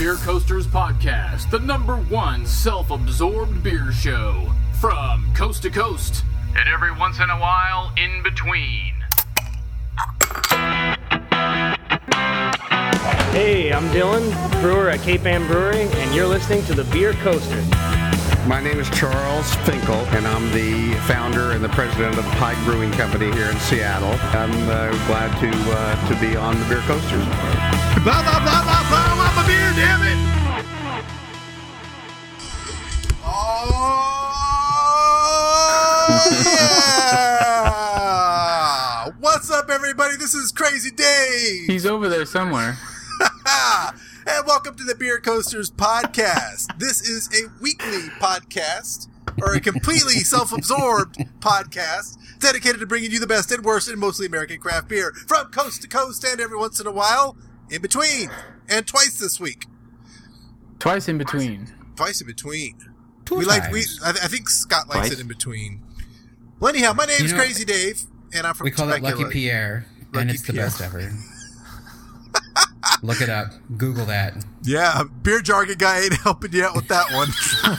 Beer Coasters Podcast, the #1 self-absorbed beer show. From coast to coast, and every once in a while, in between. Hey, I'm Dylan, brewer at Cape Ann Brewery, and you're listening to the Beer Coasters. My name is Charles Finkel, and I'm the founder and the president of the Pike Brewing Company here in Seattle. I'm glad to be on the Beer Coasters. Blah, blah, blah, blah, blah, I'm a beer, damn it! Oh, yeah! What's up, everybody? This is Crazy Dave! He's over there somewhere. And welcome to the Beer Coasters Podcast. This is a weekly podcast, or a completely self-absorbed podcast, dedicated to bringing you the best and worst and mostly American craft beer from coast to coast and every once in a while, in between. And twice this week. Twice in between. Twice in between. Two times. I think Scott likes it in between. Well, anyhow, my name's Crazy Dave, and I'm from Temecula. We call it Lucky Pierre, and it's the best ever. Look it up. Google that. Yeah, beer jargon guy ain't helping you out with that one.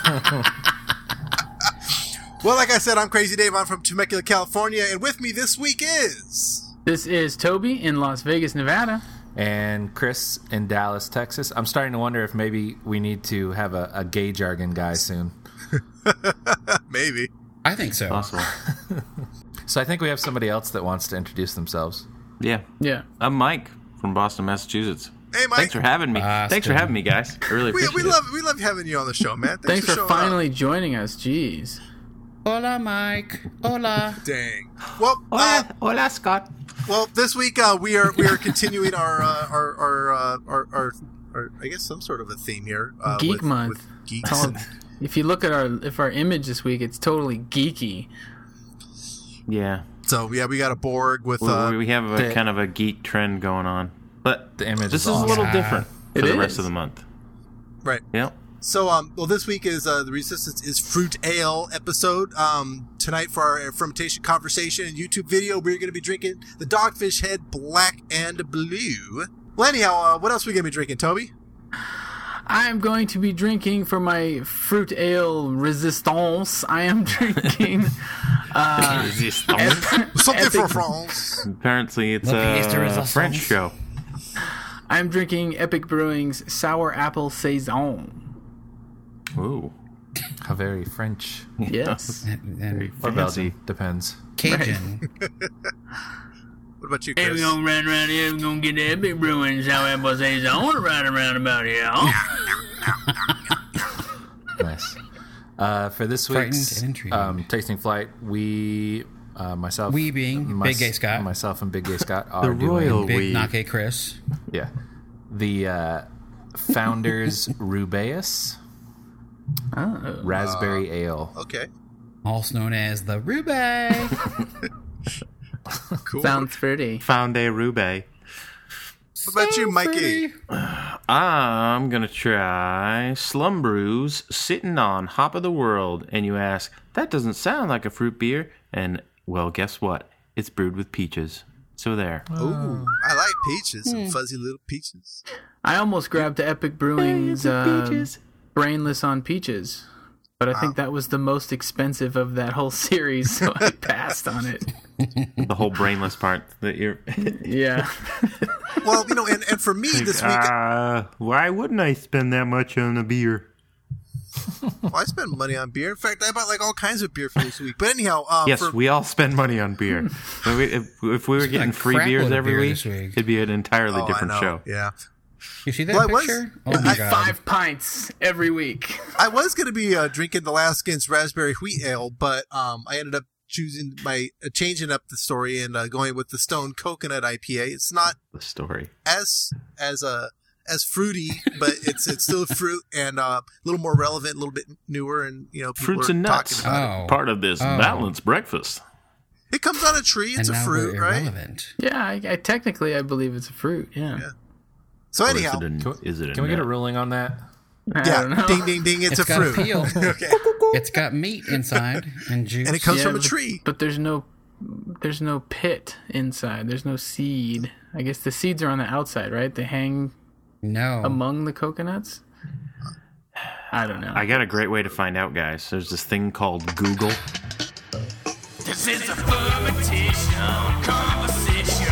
Well, like I said, I'm Crazy Dave. I'm from Temecula, California, and with me this week is... This is Toby in Las Vegas, Nevada. And Chris in Dallas, Texas. I'm starting to wonder if maybe we need to have a gay jargon guy soon. Maybe. I think so. Possible. So I think we have somebody else that wants to introduce themselves. Yeah. I'm Mike from Boston, Massachusetts. Hey, Mike. Thanks for having me. Thanks for having me, guys. I really appreciate it. We love having you on the show, man. Thanks for showing finally joining us. Jeez. Hola, Mike. Hola. Dang. Well, Hola, Scott. Well, this week we are continuing our I guess some sort of a theme here. Geek Month. With geeks. If you look at our image this week, it's totally geeky. Yeah. So yeah, we got a Borg with. We have a kind of a geek trend going on, but the image this is awesome. a little different for the rest is. of the month. Right. Yeah. So well, this week is the Resistance is Fruit Ale episode. Tonight for our fermentation conversation and YouTube video, we're going to be drinking the Dogfish Head Black and Blue. Well, anyhow, what else are we going to be drinking, Toby? I'm going to be drinking for my Fruit Ale Resistance. I am drinking Something for France. Apparently, it's a French show. I'm drinking Epic Brewing's Sour Apple Saison. Ooh. How very French. Yes. Or Belgian. Depends. Cajun. What about you, Hey, Chris? we're going to run around here. We're going to get the Epic Brewing Sour Apple Saison right around about here. Nice. For this week's Tasting Flight, myself... We being Big Gay Scott. Myself and Big Gay Scott are The royal Big we. Nake Chris. Yeah. The Founders Rubaeus Raspberry Ale. Okay. Also known as the Rube. Cool. Sounds pretty. Found a Roubaix. What about you, Mikey? I'm going to try Slum Brews Sitting on Hop of the World. And you ask, that doesn't sound like a fruit beer. And, well, guess what? It's brewed with peaches. So there. Ooh, I like peaches. Some fuzzy little peaches. I almost grabbed the Epic Brewing's Brainless on Peaches, but I think that was the most expensive of that whole series, so I passed on it. The whole brainless part that you're... Yeah. Well, and for me this week... why wouldn't I spend that much on a beer? Well, I spend money on beer. In fact, I bought all kinds of beer for this week. But anyhow... Yes, we all spend money on beer. If we were getting free beers every week, it'd be an entirely different show. Yeah. You see that picture? Oh my God. 5 pints every week. I was going to be drinking the Laskin's Raspberry Wheat Ale, but I ended up changing up the story and going with the Stone Coconut IPA. It's not the story as fruity, but it's still fruit and a little more relevant, a little bit newer, and fruits and nuts. Part of this balanced breakfast. It comes on a tree. It's a fruit, right? Yeah, I technically believe it's a fruit. Yeah. So anyhow, is it? Can we get a ruling on that? I don't know. Ding, ding, ding! It's a got fruit. A peel. Okay. It's got meat inside and juice, and it comes from a tree. But there's no pit inside. There's no seed. I guess the seeds are on the outside, right? They hang No. Among the coconuts? I don't know. I got a great way to find out, guys. There's this thing called Google. This is a fermentation conversation.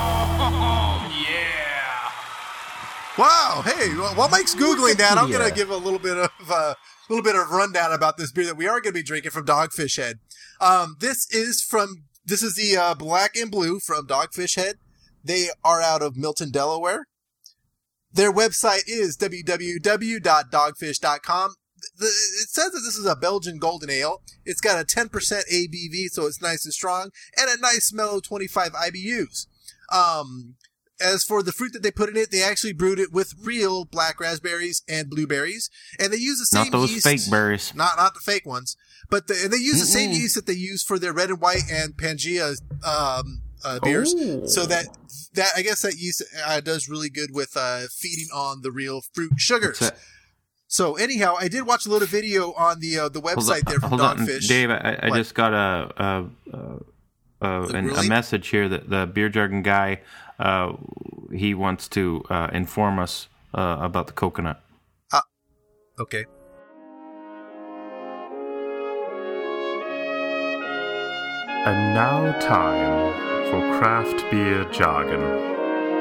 Yeah. Wow. Hey, while Mike's Googling that, I'm going to give a little bit of rundown about this beer that we are going to be drinking from Dogfish Head. This is the Black and Blue from Dogfish Head. They are out of Milton, Delaware. Their website is www.dogfish.com. It says that this is a Belgian golden ale. It's got a 10% ABV, so it's nice and strong, and a nice mellow 25 IBUs. As for the fruit that they put in it, they actually brewed it with real black raspberries and blueberries, and they use the same yeast. Not those fake berries. Not the fake ones, but and they use the same yeast that they use for their red and white and Pangea beers. So that I guess that yeast does really good with feeding on the real fruit sugars. So anyhow, I did watch a little video on the website there from Dogfish. Dave, I just got a message here that the Beer Jargon guy, he wants to inform us about the coconut. Okay. And now time for craft beer jargon.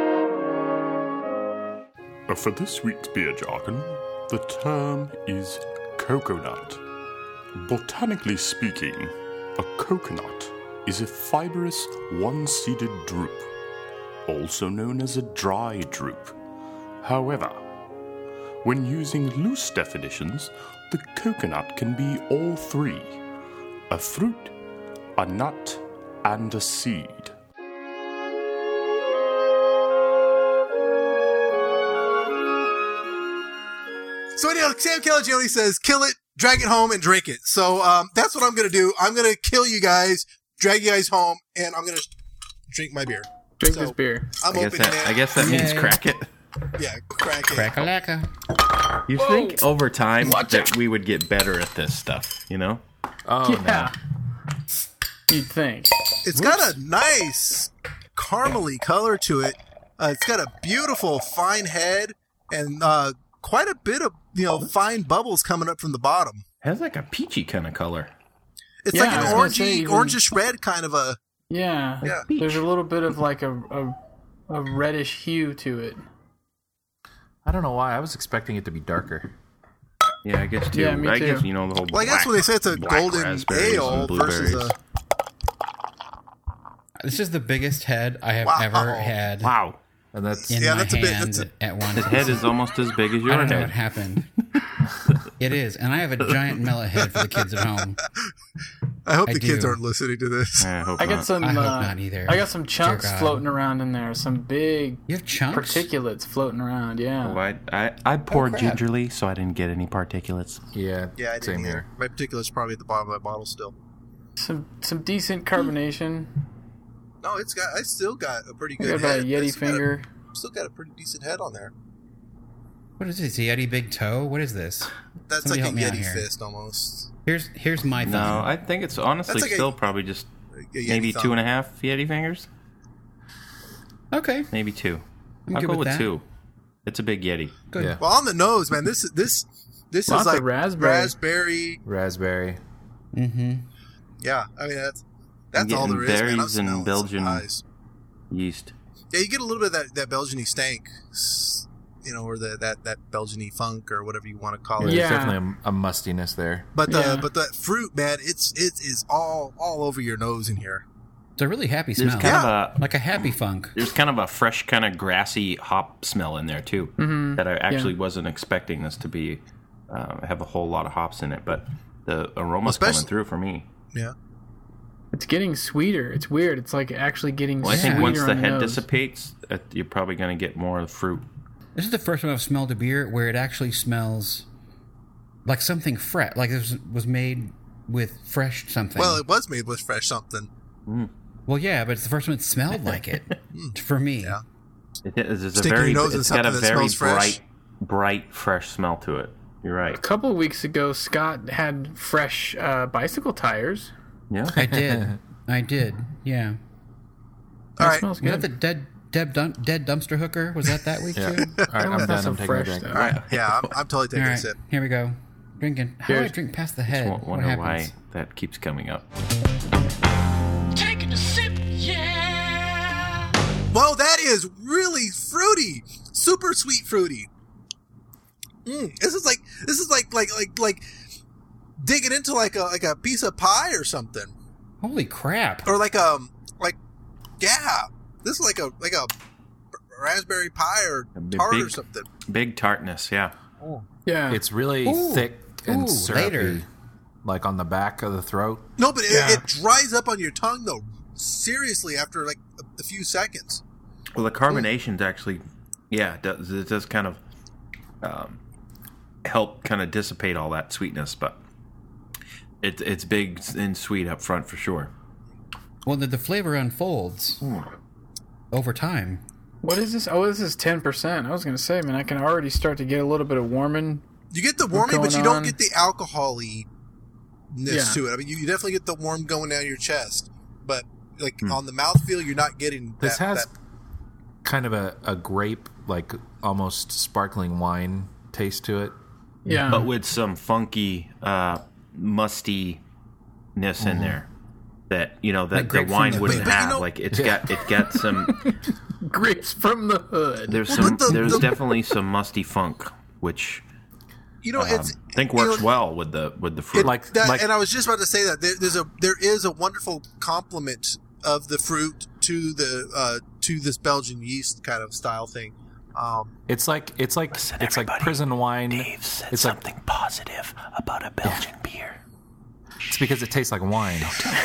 For this week's beer jargon, the term is coconut. Botanically speaking, a coconut is a fibrous, one-seeded drupe, also known as a dry drupe. However, when using loose definitions, the coconut can be all three: a fruit, a nut, and a seed. So anyhow, Sam Calagione says, kill it, drag it home, and drink it. So that's what I'm going to do. I'm going to kill you guys, drag you guys home, and I'm going to drink my beer. Drink this beer. I guess that means crack it. Yeah, crack it. Crack-a-lacka. You think over time that we would get better at this stuff, you know? Oh, Yeah. You'd think. It's got a nice caramely color to it. It's got a beautiful fine head and quite a bit of fine bubbles coming up from the bottom. It has like a peachy kind of color. It's Yeah, like I an was gonna say, orangish red kind of a. Yeah. Yeah. There's a little bit of like a reddish hue to it. I don't know why. I was expecting it to be darker. Yeah, I guess too. Yeah, me I too. guess the whole Well, I guess when they say it's a black golden raspberries ale and blueberries. versus a. This is the biggest head I have ever had Wow. And that's in my hand at one His head is almost as big as your I don't know what head. happened. It is, and I have a giant melon head for the kids at home. I hope I the kids do. aren't listening to this. I hope I got not. some. I hope not either. I got some chunks Dear God. floating around in there. Some big You have chunks? particulates floating around. Yeah. Oh, I poured crap. gingerly, so I didn't get any particulates. yeah, Yeah, I didn't same either. here. My particulate's probably at the bottom of my bottle still. Some decent carbonation. No, I still got a pretty I good got head. about a Yeti It's got finger. Still got a pretty decent head on there. What is this? Yeti Big Toe? What is this? That's Somebody like a help me out Yeti here. fist almost. Here's my thing. No, I think it's honestly That's like still probably just A Yeti maybe thumb. 2.5 Yeti fingers. Okay, Maybe 2. I'm I'll good go with with that. 2. It's a big Yeti. good. Yeah. Well, on the nose, man. This is Lots like of raspberry. Raspberry. Mm-hmm. Yeah, I mean that's all getting there is, man. I'm berries and smelling Belgian- some eyes. Yeast. Yeah, you get a little bit of that Belgian-y stank, or that Belgian-y funk or whatever you want to call it. There's Yeah. definitely a mustiness there. But Yeah. the fruit, man, it is all over your nose in here. It's a really happy There's smell. kind of a Like a happy funk. there's kind of a fresh kind of grassy hop smell in there too that I actually wasn't expecting this to be have a whole lot of hops in it, but the aroma's coming through for me. Yeah. It's getting sweeter. It's weird. It's like actually getting Well, I sweeter think once the on head nose. dissipates, you're probably going to get more of the fruit. This is the first time I've smelled a beer where it actually smells like something fresh. Like it was made with fresh something. Well, it was made with fresh something. Well, yeah, but it's the first time it smelled like it for me. Yeah. It's a Stick your very nose in it's got a something that very smells fresh. bright, fresh smell to it. You're right. A couple of weeks ago, Scott had fresh bicycle tires. Yeah. I did. Yeah. All right. Smells Is that good. the Dead Dumpster Hooker? Was that week too? All right, I'm done. some I'm taking a fresh drink. stuff. All right. Yeah, I'm totally taking All a right, sip. here we go. Drinking. How do I Cheers. drink past the head? What Wonder happens? why that keeps coming up. Taking a sip, yeah. Well, that is really fruity, super sweet fruity. This is like digging into like a piece of pie or something, Holy crap! or this is like a raspberry pie or tart or something. Big tartness, yeah. Yeah. It's really Ooh. thick and Ooh, syrupy, later. like on the back of the throat. No, but it dries up on your tongue though. Seriously, after like a few seconds. Well, the carbonation's actually, it does kind of help kind of dissipate all that sweetness, but it's big and sweet up front for sure. Well, the flavor unfolds over time. What is this? Oh, this is 10%. I was going to say, man, I can already start to get a little bit of warming. You get the warming, but going you don't on? get the alcohol-y-ness Yeah. to it. I mean, you definitely get the warm going down your chest, but like on the mouthfeel, you're not getting that. This has that- kind of a grape, like almost sparkling wine taste to it. Yeah. But with some funky mustiness in there that Like that the grape from wine the wouldn't hood. But you have. know- Like it got some. grapes from the hood. There's Well, some. but There's definitely some musty funk, which it's I think works well with the fruit. and I was just about to say that there is a wonderful complement of the fruit to the to this Belgian yeast kind of style thing. It's like prison wine. It's like something positive about a Belgian beer. it's because it tastes like wine.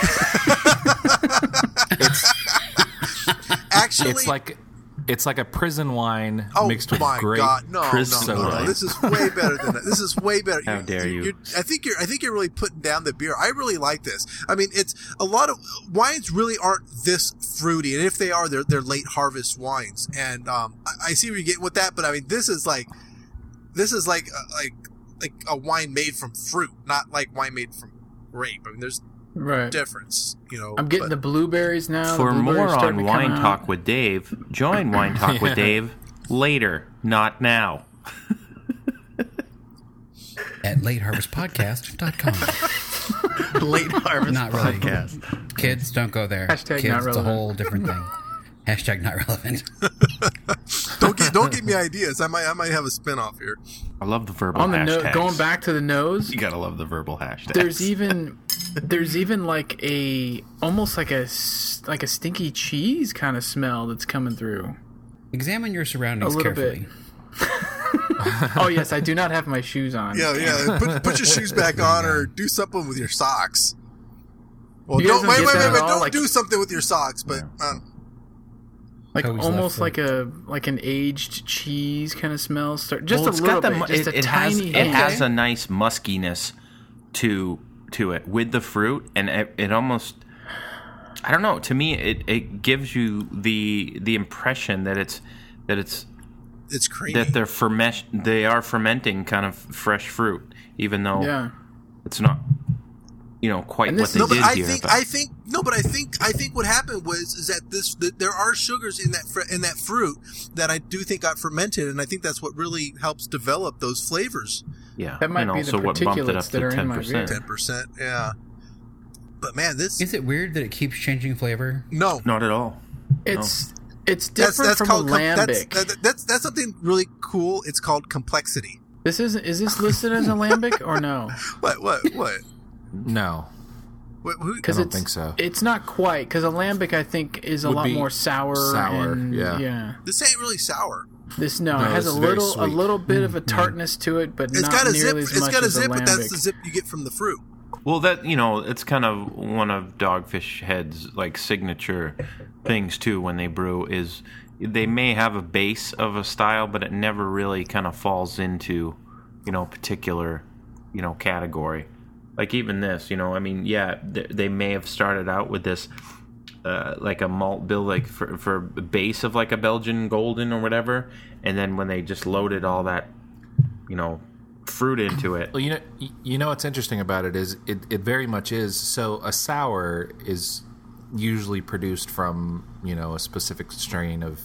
Actually, It's like a prison wine oh mixed with my grape god, no, soda. this is way better than that. This is way better. How dare you. I think you're really putting down the beer. I really like this. I mean, it's a lot of wines really aren't this fruity, and if they are, they're late harvest wines. And I see where you're getting with that, but I mean, this is like a wine made from fruit, not like wine made from grape. I mean, there's Right. difference, I'm getting the blueberries now. For The blueberries more starting on to come Wine out. Talk with Dave, join Wine Talk with Dave later, not now. At lateharvestpodcast.com. late harvest. Not really. podcast. Kids, don't go there. Hashtag Kids, not it's a relevant. whole different thing. Hashtag not relevant. Don't give me ideas. I might have a spin-off here. I love the verbal On the hashtags. going back to the nose, You gotta love the verbal hashtags. there's even like almost like a stinky cheese kind of smell that's coming through. Examine your surroundings A little carefully. Oh yes, I do not have my shoes on. Yeah. Put your shoes back on, or do something with your socks. Well, You guys don't don't get that at all? Don't Like- do something with your socks, but Like Toes almost left like an aged cheese kind of smell. Just Well, a it's little got bit, the, just a it has, tiny it hint. has a nice muskiness to it with the fruit, and it almost, I don't know, to me it gives you the impression that it's it's creamy. that they are fermenting kind of fresh fruit, even though Yeah. it's not quite And what this they is- but did I here. think what happened is that there are sugars in that fruit that I do think got fermented, and I think that's what really helps develop those flavors. yeah, That might and be the also what bumped it up particulates to that are in my beer. 10%. 10%, yeah. But man, this Is it weird that it keeps changing flavor? no. Not at all. It's different from called lambic. that's something really cool. It's called complexity. Is this listed as a lambic or no? What? No, Who? Because I don't think so. It's not quite. Because a lambic, I think, is a Would lot be more sour. sour, and, yeah. This ain't really sour. This it No, has this a is very little sweet. bit of a tartness to it, but It's not got a zip. nearly as It's much got a as zip, a but that's lambic. the zip you get from the fruit. Well, that it's kind of one of Dogfish Head's like signature things too. When they brew, is they may have a base of a style, but it never really kind of falls into particular category. Like even this, I mean, yeah, they may have started out with this like a malt bill, like for a base of like a Belgian Golden or whatever, and then when they just loaded all that, fruit into it. Well, you know what's interesting about it is it very much is. So a sour is usually produced from a specific strain of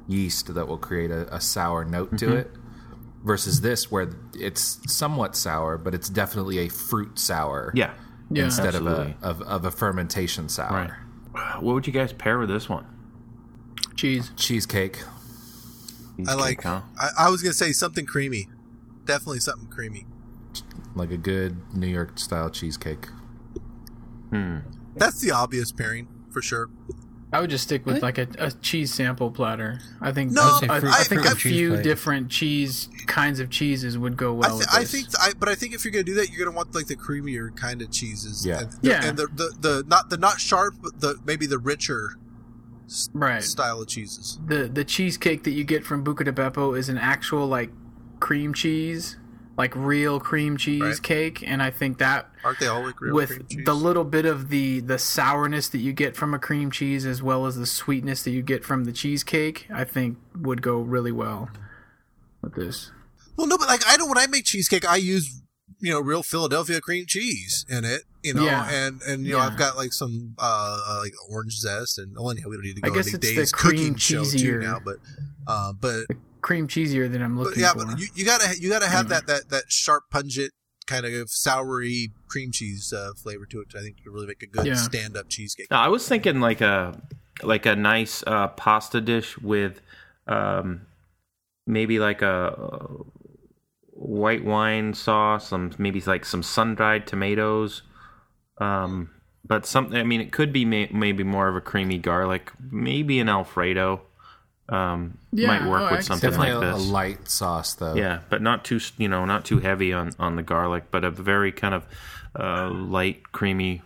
yeast that will create a sour note to it. Versus this, where it's somewhat sour, but it's definitely a fruit sour. Yeah. Instead absolutely. of a fermentation sour. Right. What would you guys pair with this one? Cheesecake. I like. Huh? I was gonna say something creamy. Definitely something creamy. Like a good New York style cheesecake. That's the obvious pairing for sure. I would just stick with like a cheese sample platter. I think No, I I think think a few plate. different kinds of cheeses would go well with I this. think, but I think if you're gonna do that, you're gonna want like the creamier kind of cheeses. Yeah. and the not sharp, but maybe the richer right. style of cheeses. The cheesecake that you get from Buca di Beppo is an actual like cream cheese, like real cream cheese Right. cake, and I think that Aren't they all like real with cream cheese? the little bit of the sourness that you get from a cream cheese as well as the sweetness that you get from the cheesecake, I think would go really well with this. Well, no, but like I know when I make cheesecake, I use real Philadelphia cream cheese in it. Yeah. and Yeah. I've got like some like orange zest, and we don't need to go I guess into it's the Dave's cream cooking show too cheesier. now, but Cream cheesier than I'm looking yeah, for. but you gotta have that sharp, pungent kind of soury cream cheese flavor to it. I think to really make a good stand up cheesecake. No, I was thinking like a nice pasta dish with maybe like a white wine sauce, maybe like some sun-dried tomatoes. But something. I mean, it could be maybe more of a creamy garlic, maybe an Alfredo. Might work with something like Definitely this. a light sauce, though. Yeah, but not too heavy on the garlic, but a very kind of light, creamy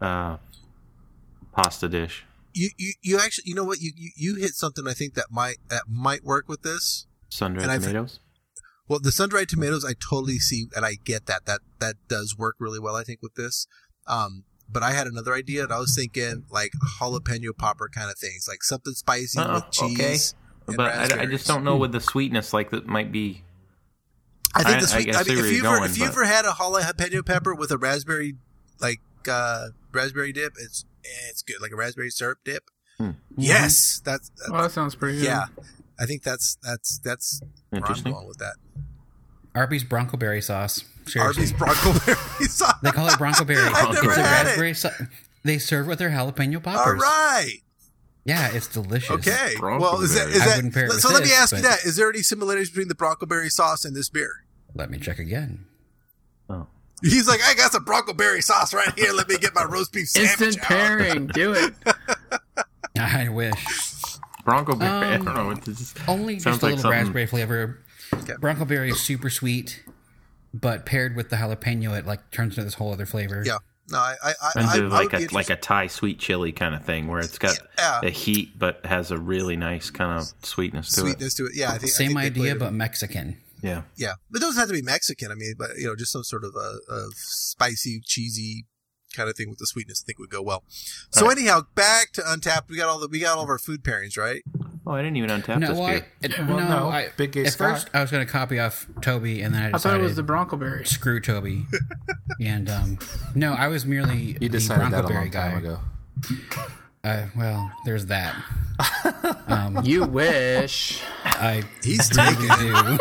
pasta dish. You actually, you know what, you hit something I think that might work with this. Sun-dried tomatoes. Well, the sun-dried tomatoes, I totally see, and I get that does work really well, I think, with this. But I had another idea, and I was thinking like jalapeno popper kind of things, like something spicy with cheese. And but I raspberries. just don't know with the sweetness, like that might be. I think I the sweet. see where if you're you ever had a jalapeno pepper with a raspberry, raspberry dip, it's good, like a raspberry syrup dip. Yes, that's that sounds pretty good. yeah. I think that's where I'm Interesting. going with that. Arby's Bronco Berry sauce. Seriously. Arby's Bronco Berry sauce. They call it Bronco Berry. I've never It's a had raspberry They serve with their jalapeno poppers. All right. Yeah, it's delicious. Okay. Bronco Well, is Berry. that I wouldn't pair it with so? Let me this, ask you but- that: is there any similarities between the Bronco Berry sauce and this beer? Let me check again. Oh. He's like, I got some Bronco Berry sauce right here. Let me get my roast beef sandwich Instant out. pairing, do it. I wish. Bronco Berry. I don't know what this is. Only just Sounds a like little something- raspberry flavor. Okay. Bronco Berry is super sweet, but paired with the jalapeno, it like turns into this whole other flavor. Yeah. No, I Into would like be a interested. Thai sweet chili kind of thing, where it's got Yeah. the heat but has a really nice kind of sweetness to sweetness to it. Yeah, I think Same I think they idea, played it. but Mexican. it. Yeah. Yeah, it doesn't have to be Mexican. I mean, but just some sort of a spicy, cheesy kind of thing with the sweetness. I think would go well. So All right. anyhow, back to Untapped. We got all of our food pairings, right? Oh, I didn't even untap No, this well, beer. Big Gay at Scott. first I was going to copy off Toby, and then I I thought decided it was the Bronco Berry. screw Toby. And no, I was merely You the decided Bronco that a Berry long time guy. ago. Well, there's that. You wish. I He's really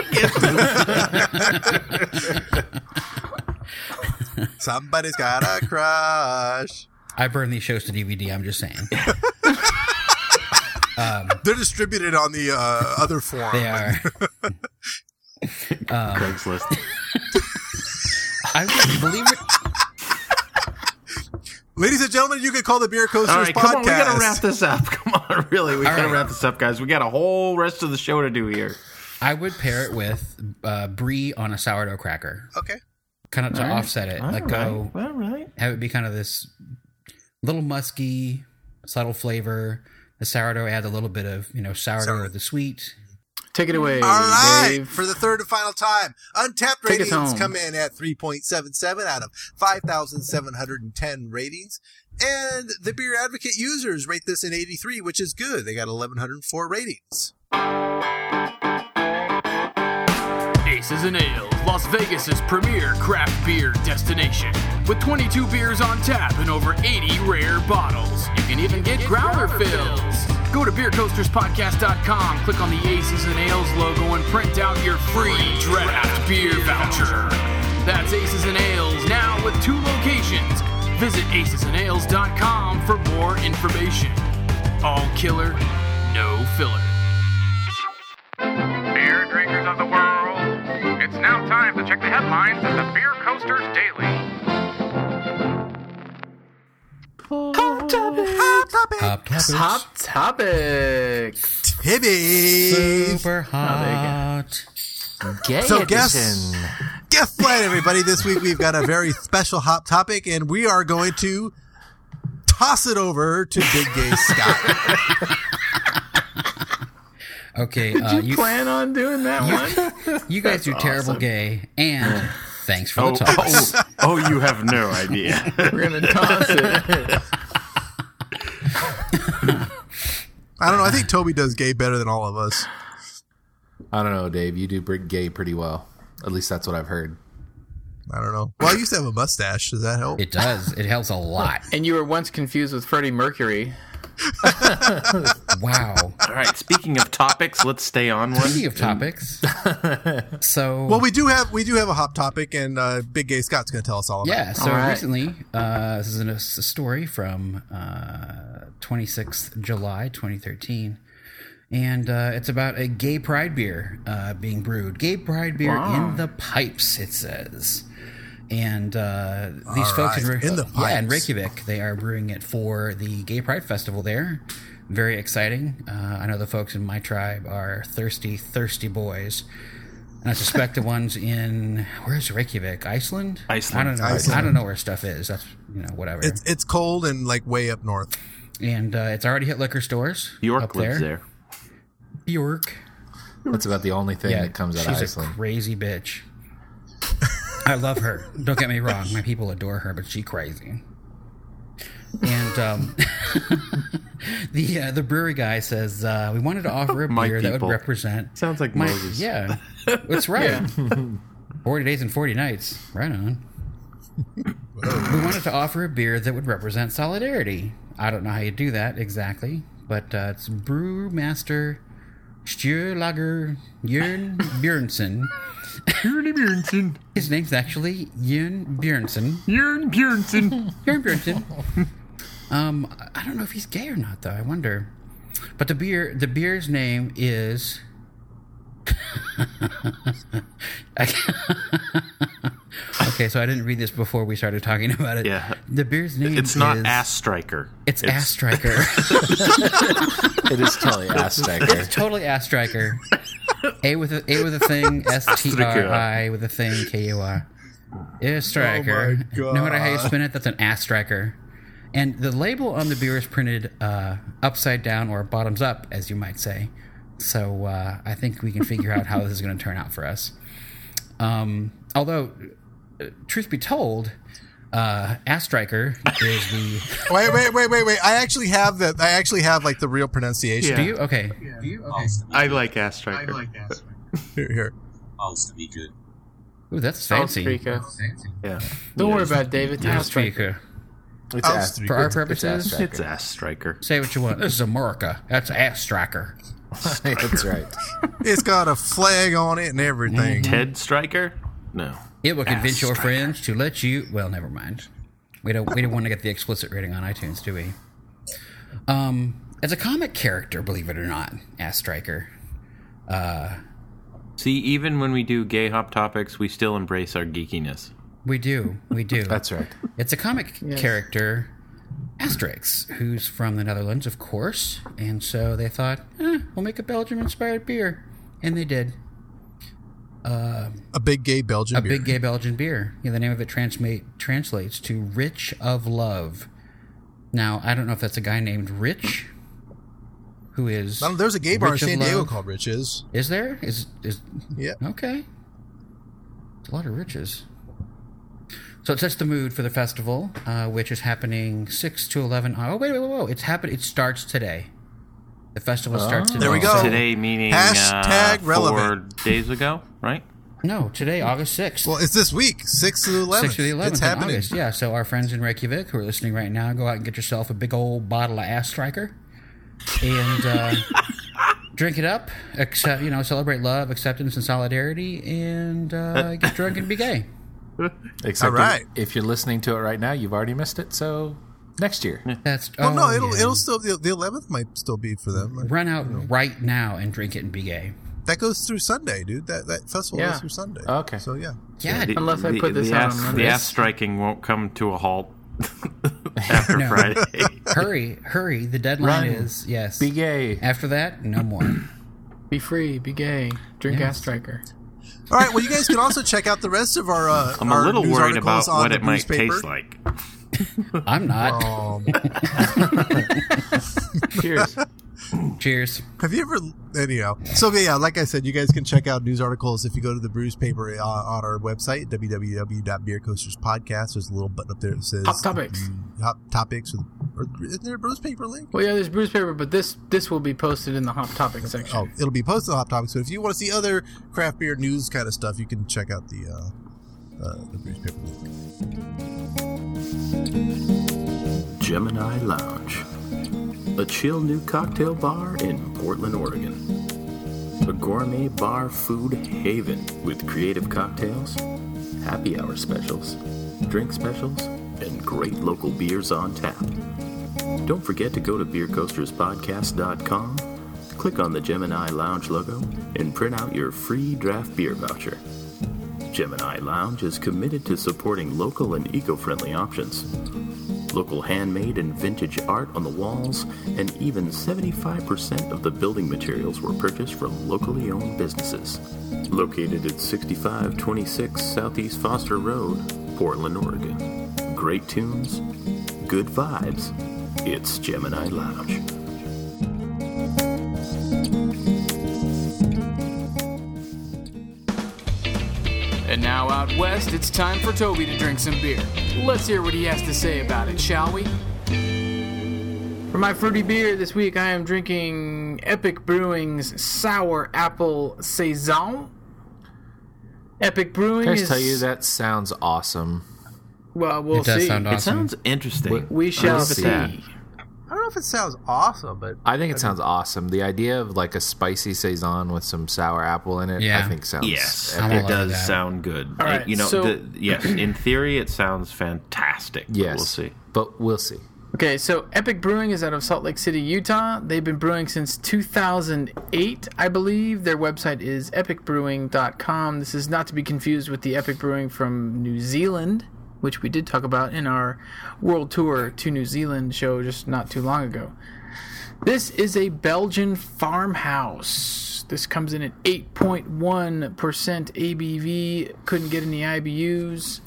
do. Somebody's got a crush. I burn these shows to DVD. I'm just saying. They're distributed on the other forum. They are. Craigslist. I believe it. Ladies and gentlemen, you can call the Beer Coasters All right, podcast. come on, we gotta wrap this up. Come on, really, we gotta right. wrap this up, guys. We got a whole rest of the show to do here. I would pair it with brie on a sourdough cracker, Okay. kind of to offset it. All right. Have it be kind of this little musky, subtle flavor. The sourdough adds a little bit of sourdough with the sweet. Take it away, All right. Dave. For the third and final time, Untapped Take us ratings home. come in at 3.77 out of 5,710 ratings. And the Beer Advocate users rate this in 83, which is good. They got 1,104 ratings. Aces and Ales, Las Vegas's premier craft beer destination. with 22 beers on tap and over 80 rare bottles. You can even get growler fills. Go to beercoasterspodcast.com, click on the Aces and Ales logo, and print out your free draft beer voucher. That's Aces and Ales, now with 2 locations. Visit acesandales.com for more information. All killer, no filler. Beer drinkers of the world, it's now time to check the headlines at the Beer Coasters Daily. Hot topic. Tibby. Super hot. Gay So edition. Guess what, everybody? This week we've got a very special hot topic, and we are going to toss it over to Big Gay Scott. Okay, You plan on doing that one? you guys do terrible gay, and thanks for the topics. You have no idea. We're going to toss it. I don't know. I think Toby does gay better than all of us. I don't know, Dave. You do gay pretty well. At least that's what I've heard. I don't know. Well, I used to have a mustache. Does that help? It does. It helps a lot. And you were once confused with Freddie Mercury. Wow. All right, speaking of topics, let's stay on one. Speaking of topics, so Well, we do have a hot topic, and Big Gay Scott's going to tell us all about yeah. it. So All right. recently, this is a story from 26th July 2013. And it's about a gay pride beer being brewed. Gay pride beer in the pipes, it says. And these folks right, in the in pipes. Reykjavik, they are brewing it for the Gay Pride Festival there. Very exciting. I know the folks in my tribe are thirsty, thirsty boys. And I suspect the ones in, where's Reykjavik? Iceland? Iceland. I don't know. Iceland. I don't know where stuff is. That's, whatever. It's cold and like way up north. And it's already hit liquor stores York up lives there. Bjork. That's about the only thing that comes out of she's Iceland. a crazy bitch. I love her. Don't get me wrong. My people adore her, but she crazy. And the brewery guy says we wanted to offer a My beer that would people. represent. Sounds like Moses. Yeah, that's right. 40 days and 40 nights. Right on. We wanted to offer a beer that would represent solidarity. I don't know how you do that exactly, but it's Brewmaster Sturlager Jørn Bjørnsen. His name's actually Jørn Bjørnsen. Jørn Bjørnsen. Jørn Bjørnsen. I don't know if he's gay or not, though. I wonder. But the beer's name is. Okay, so I didn't read this before we started talking about it. Yeah. The beer's name It's not is Ass Striker. It's Ass Striker. It is totally ass striker. It's totally Ass Striker. A with a thing, STRI with a thing, KUR. Ass Striker. Oh my No matter how you God. spin it, that's an Ass Striker. And the label on the beer is printed upside down or bottoms up, as you might say. So I think we can figure out how this is going to turn out for us. Although, truth be told, Ass Striker is the. Wait! I actually have like the real pronunciation. Do you? Okay. I like Ass Striker. Here. Supposed to be good. Ooh, that's fancy. Striker. Yeah. Don't worry about it, David. Ass Ass Striker. Striker. It's ass. For our It's purposes, ass It's Ass Striker. say what you want. This is America. That's Ass Striker. That's right. It's got a flag on it and everything. Ted Striker? No. It will convince Ass your Striker. friends to let you. Well, never mind. We don't want to get the explicit rating on iTunes, do we? As a comic character, believe it or not, Ass Striker. See, even when we do gay hop topics, we still embrace our geekiness. We do. That's right. It's a comic character, Asterix, who's from the Netherlands, of course. And so they thought, we'll make a Belgium-inspired beer. And they did. A big gay Belgian A beer. big gay Belgian beer. Yeah, the name of it translates to Rich of Love. Now, I don't know if that's a guy named Rich, who is... There's a gay bar in Rich of San Diego Love. called Rich's. Is there? Is Yeah. Okay. It's a lot of riches. So it sets the mood for the festival, which is happening 6 to 11. Oh, wait. It starts today. The festival starts today. There we go. Today meaning Hashtag 4 relevant. days ago, right? No, today, August 6th. Well, it's this week, 6th to the 11th. 6th to the 11th It's in happening. August. Yeah, so our friends in Reykjavik who are listening right now, go out and get yourself a big old bottle of Ass Striker and drink it up, celebrate love, acceptance, and solidarity, and get drunk and be gay. Except All right. if you're listening to it right now, you've already missed it. So next year. That's Well, no, yeah. it'll still, the 11th might still be for them. Run out right now and drink it and be gay. That goes through Sunday, dude. That festival Yeah. goes through Sunday. Okay. So, yeah. Yeah, Unless I put this out on Monday. The ass striking won't come to a halt after No. Friday. hurry. The deadline Run. is, yes. Be gay. After that, no more. Be free, be gay, drink Yes. Ass Striker. All right. Well, you guys can also check out the rest of our I'm our a little news worried articles about on what the it might newspaper. taste like. I'm not. Cheers. Cheers. Have you ever, anyhow? So yeah, like I said, you guys can check out news articles if you go to the Brews Paper on our website, www.beercoasterspodcast. There's a little button up there that says Hot Topics. Hot Topics. Or isn't there a Brews Paper link? Well, yeah, there's Bruce Paper, but this will be posted in the Hot Topics section. Oh, it'll be posted on Hot Topics. So if you want to see other craft beer news kind of stuff, you can check out the Brews Paper link. Gemini Lounge, a chill new cocktail bar in Portland, Oregon. A gourmet bar food haven with creative cocktails, happy hour specials, drink specials, and great local beers on tap. Don't forget to go to beercoasterspodcast.com, click on the Gemini Lounge logo, and print out your free draft beer voucher. Gemini Lounge is committed to supporting local and eco-friendly options. Local handmade and vintage art on the walls, and even 75% of the building materials were purchased from locally owned businesses. Located at 6526 Southeast Foster Road, Portland, Oregon. Great tunes, good vibes. It's Gemini Lounge. And now out west, it's time for Toby to drink some beer. Let's hear what he has to say about it, shall we? For my fruity beer this week, I am drinking Epic Brewing's Sour Apple Saison. Epic Brewing Can I is... just tell you, that sounds awesome. Well, we'll It does see. sound It awesome. sounds interesting. We shall I'll see. give it that. I don't know if it sounds awesome, but I think it sounds awesome. The idea of like a spicy saison with some sour apple in it, Yeah. I think sounds Yes, I'm all it over does that. sound good. All right, yes, so- in theory, it sounds fantastic. But Yes. we'll see. But we'll see. Okay, so Epic Brewing is out of Salt Lake City, Utah. They've been brewing since 2008, I believe. Their website is epicbrewing.com. This is not to be confused with the Epic Brewing from New Zealand, which we did talk about in our World Tour to New Zealand show just not too long ago. This is a Belgian farmhouse. This comes in at 8.1% ABV. Couldn't get any IBUs.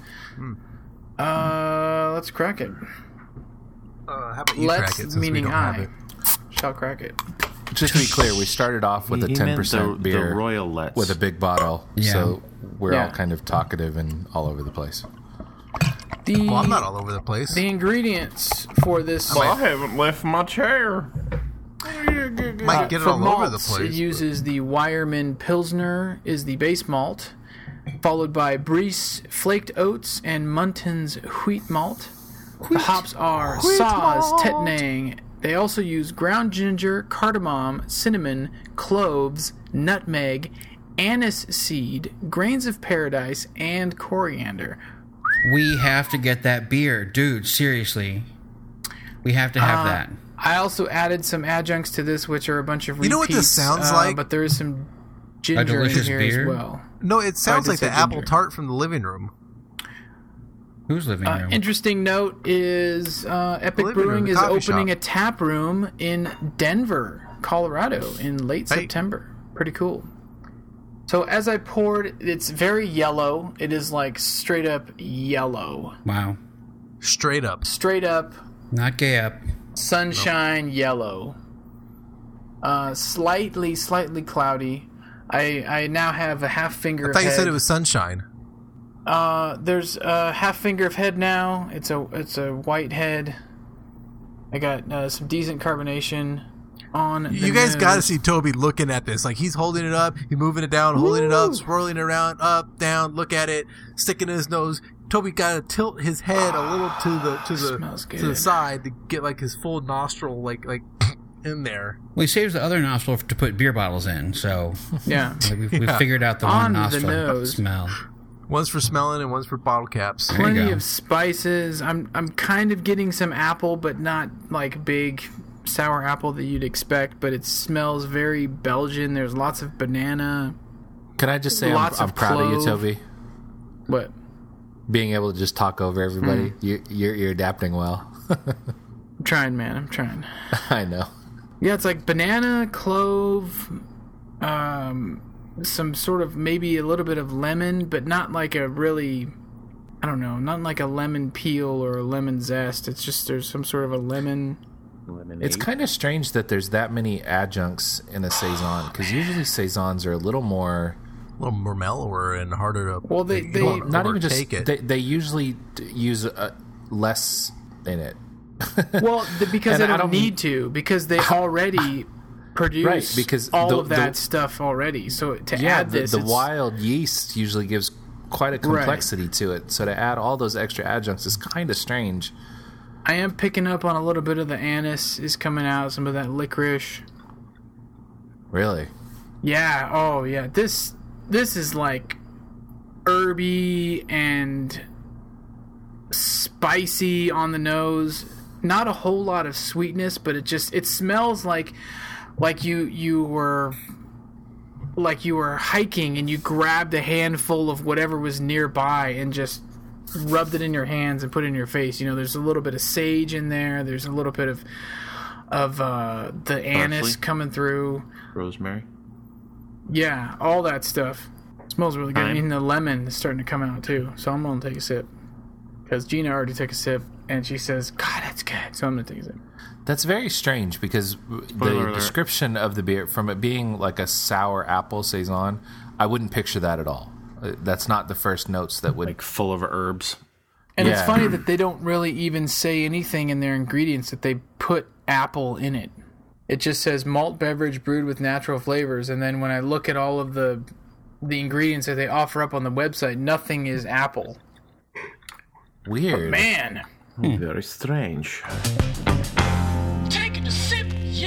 Let's crack it. how about you Let's, crack it since we meaning don't have I, it? shall crack it. Just to be clear, we started off with a He meant 10% the beer Royalettes. with a big bottle, Yeah. so we're Yeah. all kind of talkative and all over the place. Well, I'm not all over the place. The ingredients for this I haven't left my chair. Might get it for all over the malts, place. it uses the Weyermann Pilsner is the base malt, followed by Briess flaked oats and Munton's wheat malt. The hops are Saaz, Tettnang. They also use ground ginger, cardamom, cinnamon, cloves, nutmeg, anise seed, grains of paradise, and coriander. We have to get that beer. Dude, seriously. We have to have that. I also added some adjuncts to this, which are a bunch of repeats. You know what this sounds like? But there is some ginger in delicious here beer? as well. No, it sounds did like say the apple ginger. tart from the living room. Who's living room? Interesting note is Epic Living room, Brewing the is coffee opening shop. a tap room in Denver, Colorado in late Hey. September. Pretty cool. So as I poured, it's very yellow. It is like straight up yellow. Wow. Straight up. Straight up Not gay up. sunshine yellow. Slightly cloudy. I now have a half finger I of thought you head. said it was sunshine. There's a half finger of head now. It's a white head. I got some decent carbonation. on the You guys nose. got to see Toby looking at this. Like, he's holding it up, he's moving it down, holding it up, swirling it around, up, down, look at it, sticking in his nose. Toby got to tilt his head a little Smells to the good. side to get like his full nostril like in there. Well, he saves the other nostril to put beer bottles in, so Yeah. we've figured out the one On the nostril nose. smell. One's for smelling and one's for bottle caps. There you Plenty go. of spices. I'm kind of getting some apple, but not like big sour apple that you'd expect, but it smells very Belgian. There's lots of banana. Can I just say Lots I'm of proud of you, clove. Toby? What? Being able to just talk over everybody. You're adapting well. I'm trying, man. I'm trying. I know. Yeah, it's like banana, clove, some sort of maybe a little bit of lemon, but not like a really, I don't know, not like a lemon peel or a lemon zest. It's just there's some sort of a lemon. It's kind of strange that there's that many adjuncts in a saison, because usually saisons are a little more. A little more mellower and harder to. Well, they Not even just overtake it. they usually use less in it. Well, because And they I don't don't need to, because they already produce Right, because all the- of that the- stuff already. So to Yeah, add this, the it's- wild yeast usually gives quite a complexity to it. So to add all those extra adjuncts is kind of strange. I am picking up on a little bit of the anise is coming out, some of that licorice. Really. Yeah, oh yeah. This is like herby and spicy on the nose. Not a whole lot of sweetness, but it smells like you were hiking and you grabbed a handful of whatever was nearby and just rubbed it in your hands and put it in your face. You know, there's a little bit of sage in there. There's a little bit of the anise Parsley. coming through. Rosemary. Yeah, all that stuff. Smells really good. I Thyme. mean, the lemon is starting to come out too. So I'm gonna take a sip because Gina already took a sip and she says, "God, that's good." So I'm gonna take a sip. That's very strange because Spoiler the alert. description of the beer, from it being like a sour apple saison, I wouldn't picture that at all. That's not the first notes that would. Like full of herbs. And it's Yeah. funny that they don't really even say anything in their ingredients that they put apple in it. It just says malt beverage brewed with natural flavors. And then when I look at all of the ingredients that they offer up on the website, nothing is apple. Weird. Man, Very strange. taking a sip,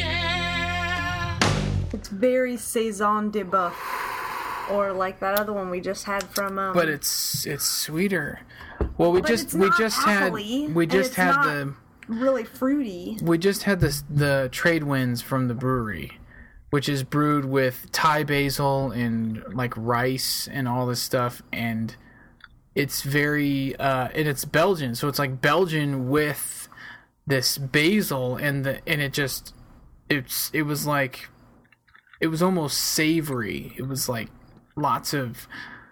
yeah. It's very Saison de Boeuf. Or like that other one we just had from But it's sweeter. Well, we But just it's we not just had appley, we and just it's had not the really fruity. we just had the trade winds from the brewery, which is brewed with Thai basil and like rice and all this stuff, and it's very and it's Belgian, so it's like Belgian with this basil and it was like it was almost savory. It was like lots of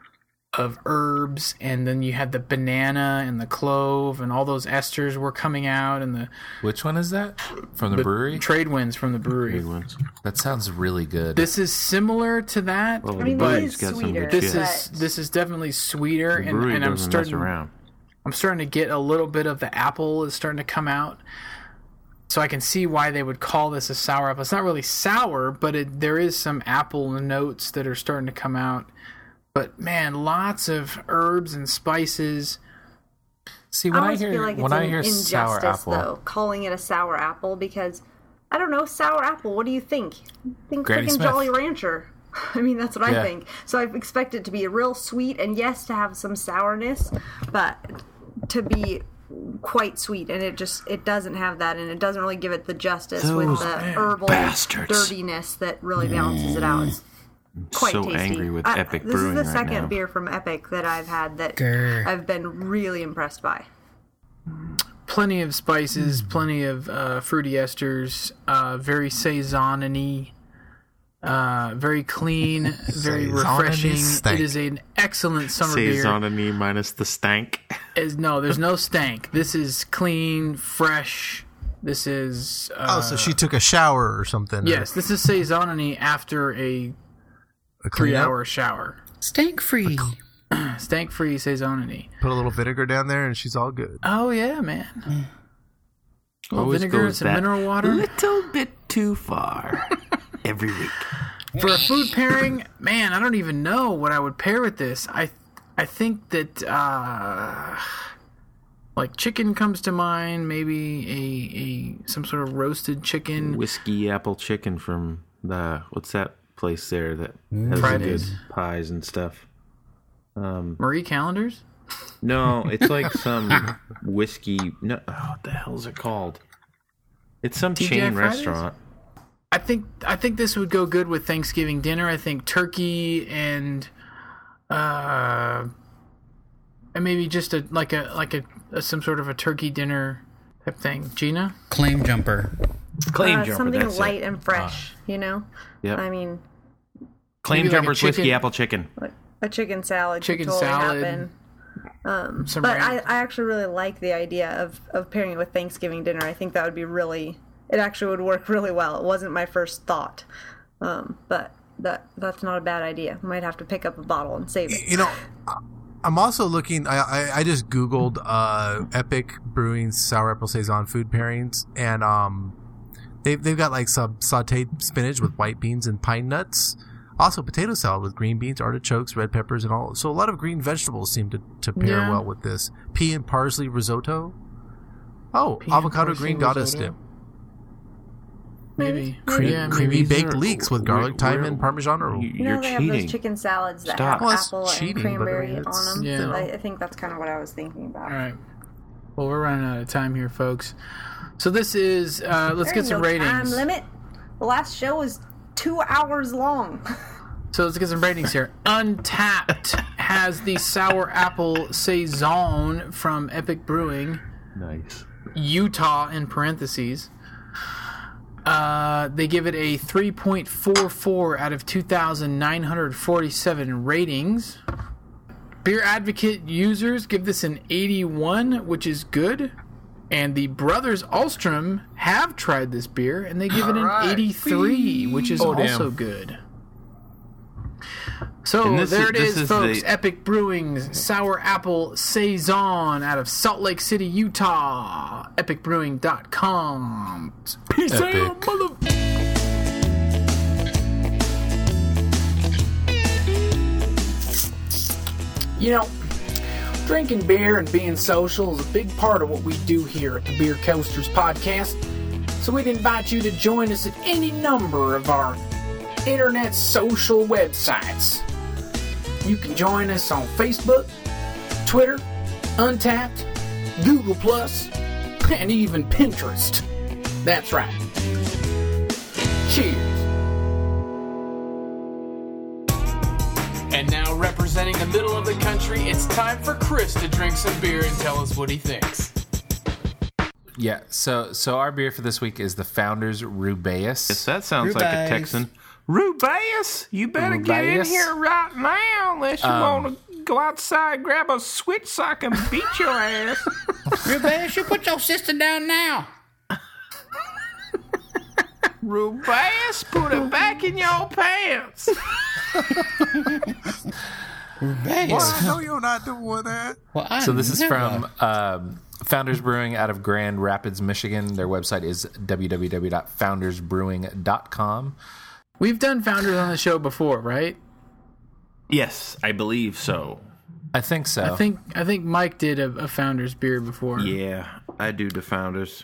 herbs, and then you had the banana and the clove and all those esters were coming out, and the Which one is that? From the brewery? trade winds from the brewery. Big ones. That sounds really good. This is similar to that, Well, I mean, the this brewery's is got some sweeter. good this shit. but- is definitely sweeter, The brewery and I'm doesn't mess starting around. I'm starting to get a little bit of the apple is starting to come out. So I can see why they would call this a sour apple. It's not really sour, but there is some apple notes that are starting to come out. But man, lots of herbs and spices. See, I when I always feel hear like when it's I an hear sour injustice, apple, though, calling it a sour apple, because I don't know, sour apple. What do you think? Think Granny freaking Smith. Jolly Rancher. I mean, that's what Yeah. I think. So I expect it to be real sweet, and yes, to have some sourness, but to be quite sweet, and it doesn't have that, and it doesn't really give it the justice with Those the herbal bastards. dirtiness that really balances it out. It's quite So tasty. angry with Epic this Brewing is the right second now. beer from Epic that I've had that Grr. I've been really impressed by. Plenty of spices, plenty of fruity esters, very saison-y, very clean, very Saison-y refreshing. stank. It is an excellent summer beer. Saison and me minus the stank. No, there's no stank. This is clean, fresh. This is So she took a shower or something. yes, this is saison-y after a a cleanup? 3-hour shower. Stank free. Stank-free saison-y. Put a little vinegar down there, and she's all good. Oh yeah, man. A little Always vinegar and goes some that mineral water. little bit too far every week. For a food pairing, man, I don't even know what I would pair with this. I think that like chicken comes to mind. Maybe some sort of roasted chicken. Whiskey apple chicken from what's that place there that has some Fridays. good pies and stuff. Marie Callender's. No, it's like some whiskey. No, what the hell is it called? It's some TGI chain Fridays? restaurant. I think this would go good with Thanksgiving dinner. I think turkey and maybe just some sort of a turkey dinner type thing. Gina? Claim jumper. Claim jumper. Something that's light it. and fresh, you know? Yep. I mean, Claim Maybe like a jumper's chicken- whiskey apple chicken. like a chicken salad Chicken could totally salad. happen. Some But ram- I actually really like the idea of pairing it with Thanksgiving dinner. I think that would be it actually would work really well. It wasn't my first thought. But that's not a bad idea. Might have to pick up a bottle and save it. You know, I'm also looking. I just Googled Epic Brewing sour apple saison food pairings, and they've got like some sautéed spinach with white beans and pine nuts. Also, potato salad with green beans, artichokes, red peppers, and all. So a lot of green vegetables seem to pair Yeah. well with this. Pea and parsley risotto. Oh, Pea and avocado parsley green goddess risotto? dip. Maybe. Creamy maybe. baked leeks with garlic, thyme, and Parmesan roll. You know, You're they have cheating. those chicken salads that Stop. have Well, that's apple cheating, and but I cranberry mean, it's- on them. Yeah. I think that's kind of what I was thinking about. All right. Well, we're running out of time here, folks. So this is let's get some There's no ratings. time limit. The last show was 2 hours long. So let's get some ratings here. Untapped has the sour apple saison from Epic Brewing, Nice. Utah in parentheses. They give it a 3.44 out of 2,947 ratings. Beer Advocate users give this an 81, which is good. And the Brothers Alstrom have tried this beer, and they give it an 83, which is also good. So And this there is- it this is, is folks. the- Epic Brewing's Sour Apple Saison out of Salt Lake City, Utah. EpicBrewing.com. Peace out, Epic. mother... You know, drinking beer and being social is a big part of what we do here at the Beer Coasters Podcast. So we'd invite you to join us at any number of our internet social websites. You can join us on Facebook, Twitter, Untapped, Google+, and even Pinterest. That's right. Cheers. And now, representing the middle of the country, it's time for Chris to drink some beer and tell us what he thinks. Yeah, so our beer for this week is the Founders Rubaeus. Yes, that sounds like a Rubaeus. Texan. Rubaeus, you better get in Rubaeus. here right now unless you want to go outside, grab a switch so I can beat your ass. Rubaeus, you put your sister down now. Rubaeus, put it back in your pants. Rubaeus. No, you're not doing that. Well, I So this is never- from Founders Brewing out of Grand Rapids, Michigan. Their website is www.foundersbrewing.com. We've done Founders on the show before, right? Yes, I believe so. I think so. I think Mike did a Founders beer before. Yeah, I do the Founders.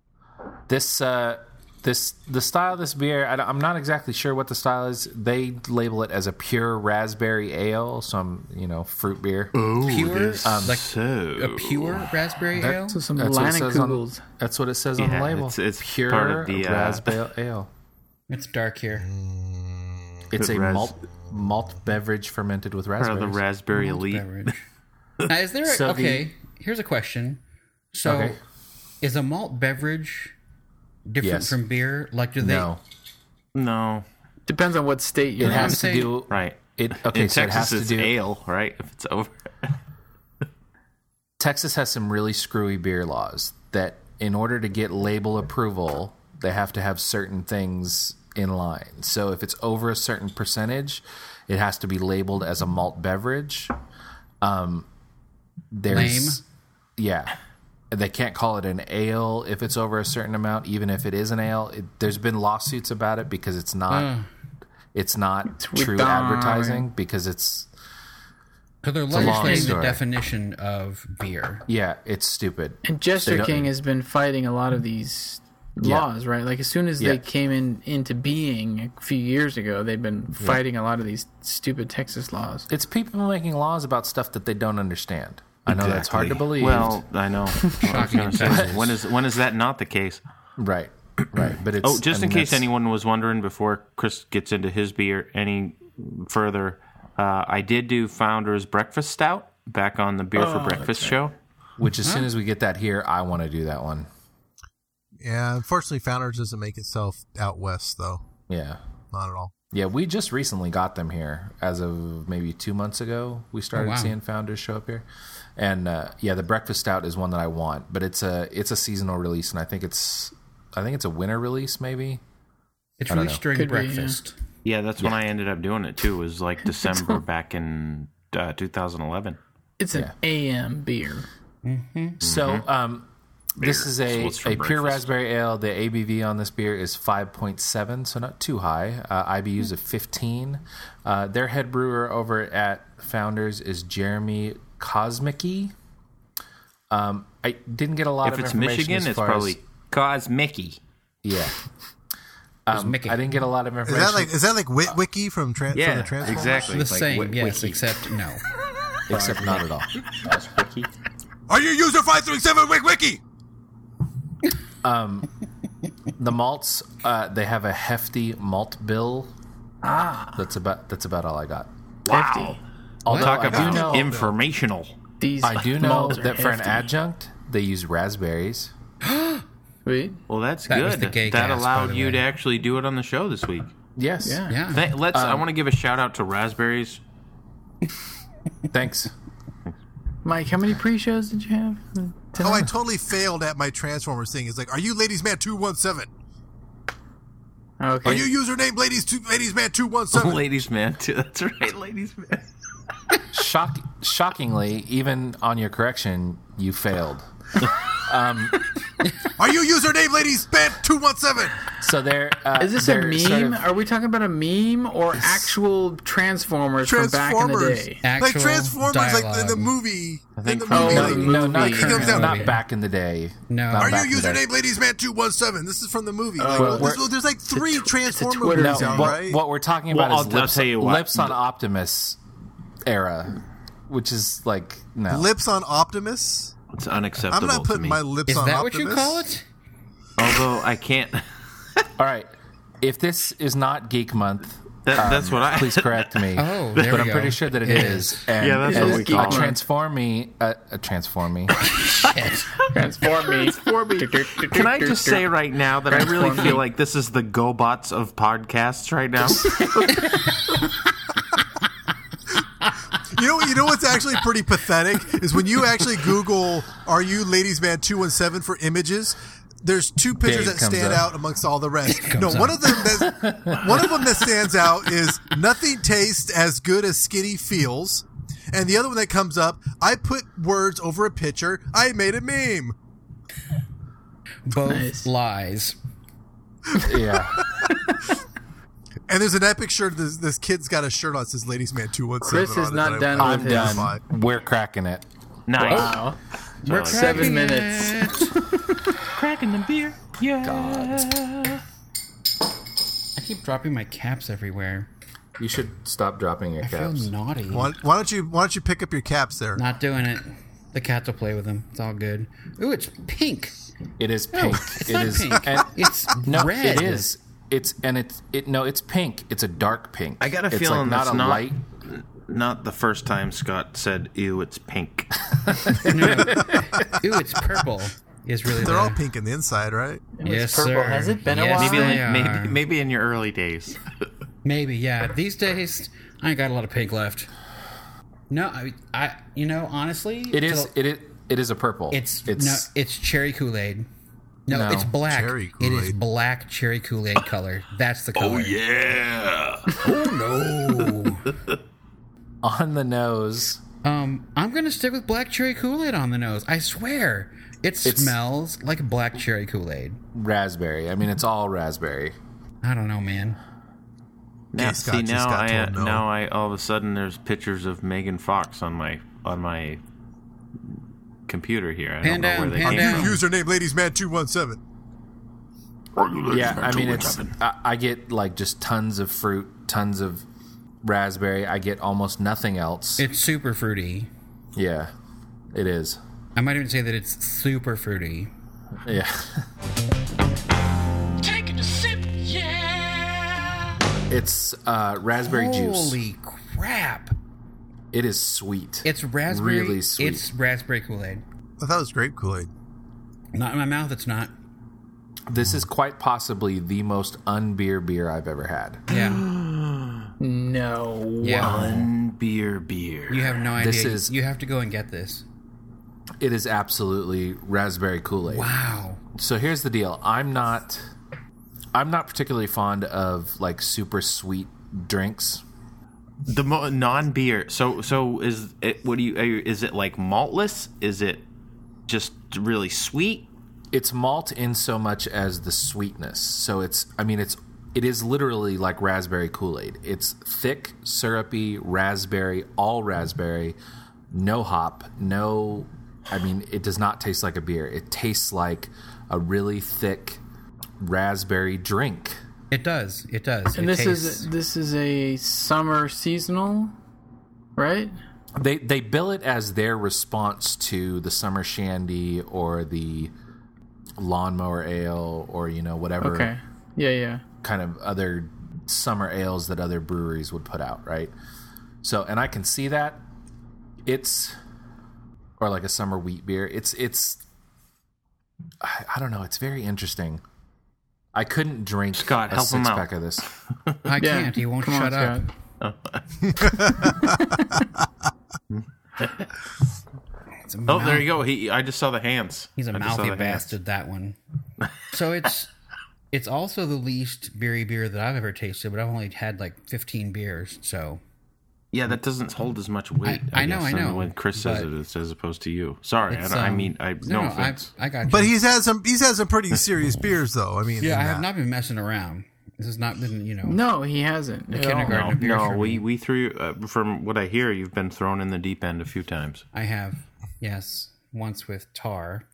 The style of this beer, I'm not exactly sure what the style is. They label it as a pure raspberry ale, some fruit beer. pure, like So a pure raspberry ale. So some That's what it says on- Lannekugels. That's what it says on the Yeah, label. it's pure part of the, raspberry ale. It's dark here. It's a ras- malt beverage fermented with part of raspberries. the Raspberry Malt Elite. beverage. Now, is there So here's a question. So, Okay. is a malt beverage different Yes. from beer? Like, do they? No, No, Depends on what state you're it in. has to saying- do. right. It In so it has Texas, to it's do. ale, right? If it's over. Texas has some really screwy beer laws that, in order to get label approval, they have to have certain things in line. So if it's over a certain percentage, it has to be labeled as a malt beverage. There's, Lame. yeah, They can't call it an ale if it's over a certain amount, even if it is an ale. There's been lawsuits about it because it's not. It's not true advertising because it's. So they're legislating the definition of beer. Yeah, it's stupid. And Jester King has been fighting a lot of these laws, right? Like as soon as they came into being a few years ago, they've been fighting a lot of these stupid Texas laws. It's people making laws about stuff that they don't understand. I know that's hard to believe. Well, I know. When is that not the case? Right. But it's just in case anyone was wondering before Chris gets into his beer any further, I did do Founders Breakfast Stout back on the Beer for Breakfast show. Which as soon as we get that here, I want to do that one. Yeah, unfortunately, Founders doesn't make itself out west, though. Yeah. Not at all. Yeah, we just recently got them here. As of maybe 2 months ago, we started seeing Founders show up here. And the Breakfast Stout is one that I want, but it's a seasonal release, and I think it's a winter release, maybe. It's released during breakfast. Yeah, that's when I ended up doing it too. It was like December back in 2011. It's an AM beer. Mm-hmm. So this is a pure raspberry ale. The ABV on this beer is 5.7, so not too high. IBUs of 15. Their head brewer over at Founders is Jeremy Kosmicki. I didn't get a lot of information. If it's Michigan, it's probably Kosmicki. Yeah. I didn't get a lot of information. Is that like Witwicky from the Transformers? Exactly. The same, yes, except no. Except not at all. Wiki. Are you user 537 Witwicky? The malts, they have a hefty malt bill. That's about all I got. Wow. Although Talk about informational. I do know that for an adjunct, they use raspberries. Wait. Well, that's That was good. the gay That gas, allowed by the you way. to actually do it on the show this week. Yes. Yeah. I want to give a shout out to raspberries. Thanks. Mike, how many pre-shows did you have? I totally failed at my Transformers thing. It's like, are you Ladies Man 217? Okay. Are you username Ladies Man 217? Ladies Man, too. That's right, Ladies Man. Shockingly, even on your correction, you failed. Are you username Ladies Man 217? So they're Is this a they're meme? sort of- Are we talking about a meme or actual Transformers from back in the day? Like Transformers, like in the dialogue. movie. no, current not movie. back in the day. No. Not Are back you in the day. username Ladies Man 217? This is from the movie. There's like three Transformer Twitter movies zone. out, what, right? what we're talking Well, about I'll is tell you what. Lips on Optimus era, which is like no. Lips on Optimus? It's unacceptable I'm not to putting me. my lips Is on that Optimus. what you call it? Although I can't. All right, if this is not Geek Month, That's what I. please correct me. Oh, there but we I'm go. pretty sure that it is. And Yeah, that's what we call it. Transform me. Transform me. Transform me. Can I just say right now that I really feel like this is the GoBots of podcasts right now? You know what's actually pretty pathetic is when you actually Google "Are you Ladies Man 217" for images. There's two pictures Dave that comes stand up. out amongst all the rest. comes No, one up. of them that stands out is "Nothing tastes as good as skinny feels," and the other one that comes up, "I put words over a picture. I made a meme." Both Nice. lies. Yeah. And there's an epic shirt. This kid's got a shirt on that says "Ladies Man 217." Chris is on it not that done I- with I'm his- done. We're cracking it. Nice. Wow. We're 7 cracking minutes. it. Cracking the beer. Yeah. I keep dropping my caps everywhere. You should stop dropping your I feel caps. naughty. Why don't you pick up your caps there? Not doing it. The cats will play with them. It's all good. Ooh, it's pink. It is pink. It's It not is. pink. And, It's no, red. it is. It's pink. It's a dark pink. I got a it's feeling like that's not a not light. not the first time Scott said, "Ew, it's pink." No. Ooh, it's purple. Is really They're the, all pink in the inside, right? Yes, purple. sir. Has it been a Yes, while? Maybe, they are. maybe in your early days. Maybe, yeah. These days, I ain't got a lot of pink left. No, I honestly, It is. It is a purple. It's cherry Kool-Aid. No, No, it's black. cherry It is Kool-Aid. black cherry Kool-Aid color. That's the color. Yeah. Oh no. on the nose. I'm gonna stick with black cherry Kool-Aid on the nose. I swear. It smells like black cherry Kool-Aid. Raspberry. I mean, it's all raspberry. I don't know, man. Now, Okay, Scott just got told no. now I all of a sudden there's pictures of Megan Fox on my computer here. I don't know where they came from. Username ladiesman217. Yeah, I mean, I get like just tons of fruit, tons of raspberry. I get almost nothing else. It's super fruity. Yeah, it is. I might even say that it's super fruity. Yeah. Taking a sip, yeah. It's raspberry juice. Holy crap. It is sweet. It's raspberry. Really sweet. It's raspberry Kool-Aid. I thought it was grape Kool-Aid. Not in my mouth, it's not. This is quite possibly the most unbeer beer I've ever had. Yeah. No. Yeah. Beer. You have no idea. This is- You have to go and get this. It is absolutely raspberry Kool-Aid. Wow. So here's the deal. I'm not particularly fond of like super sweet drinks. The non-beer. So is it? What do you? Is it like maltless? Is it just really sweet? It's malt in so much as the sweetness. So it is literally like raspberry Kool-Aid. It's thick, syrupy, raspberry, all raspberry, no hop, it does not taste like a beer. It tastes like a really thick raspberry drink. It does. And this is a summer seasonal, right? They bill it as their response to the summer shandy or the lawnmower ale or whatever. Okay. Yeah. Kind of other summer ales that other breweries would put out, right? So, and I can see that or like a summer wheat beer. I don't know. It's very interesting. I couldn't drink Scott, a help him out. six-pack of this. I can't. He won't shut up. Oh, there you go. I just saw the hands. He's a mouthy bastard, that one. So it's also the least beery beer that I've ever tasted, but I've only had like 15 beers, so... Yeah, that doesn't hold as much weight. I know. When Chris says it, as opposed to you. Sorry, no offense. I got you. But he's had some pretty serious beers, though. I mean, I have not been messing around. This has not been, No, he hasn't. the kindergarten of beers. No, we threw. From what I hear, you've been thrown in the deep end a few times. I have, yes, once with tar.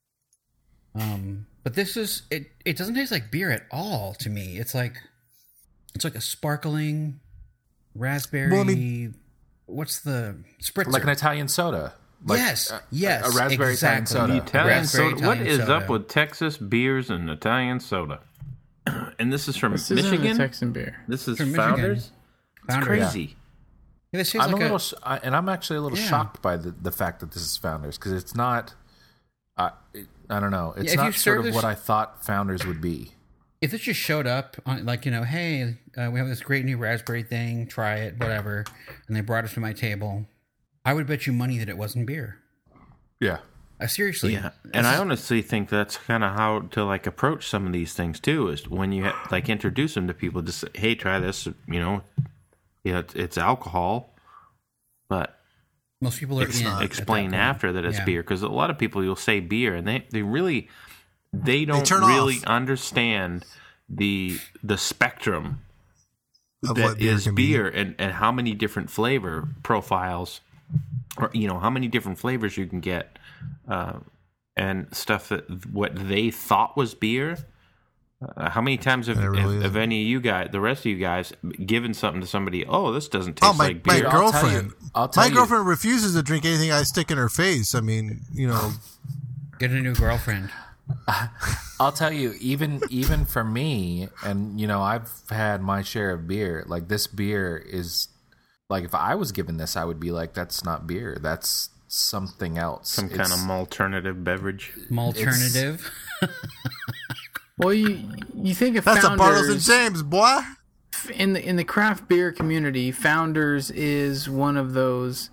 But this is it. It doesn't taste like beer at all to me. It's like a sparkling raspberry. Well, what's the spritzer? Like an Italian soda. Yes. A raspberry exactly. Italian soda. Italian soda. What is soda. up with Texas beers and Italian soda? And this is from Michigan. Isn't a Texan beer. This is From Founders. Michigan. It's crazy. Yeah, this tastes I'm like I'm actually a little shocked by the fact that this is Founders because it's not. I don't know. It's if you not sort of serve what this- I thought Founders would be. If this just showed up on, hey, we have this great new raspberry thing, try it, whatever, and they brought it to my table, I would bet you money that it wasn't beer. Yeah. Seriously. Yeah, and I honestly think that's kind of how to approach some of these things too. Is when you introduce them to people, just say, hey, try this. It's alcohol, but most people are explain after that it's beer because a lot of people you'll say beer and they don't turn really off. understand the spectrum Of that what beer is can be. beer and how many different flavor profiles or how many different flavors you can get and stuff that what they thought was beer. How many times have any of you guys, the rest of you guys, given something to somebody? Oh, this doesn't taste like beer. My girlfriend. I'll tell My you. girlfriend refuses to drink anything I stick in her face. I mean, Get a new girlfriend. I'll tell you, even for me, and I've had my share of beer. Like this beer is like if I was given this, I would be like, that's not beer. That's something else. Some kind of alternative beverage. Malternative. Well, you think of that's Founders, a Bartles and James, boy. in the craft beer community, Founders is one of those,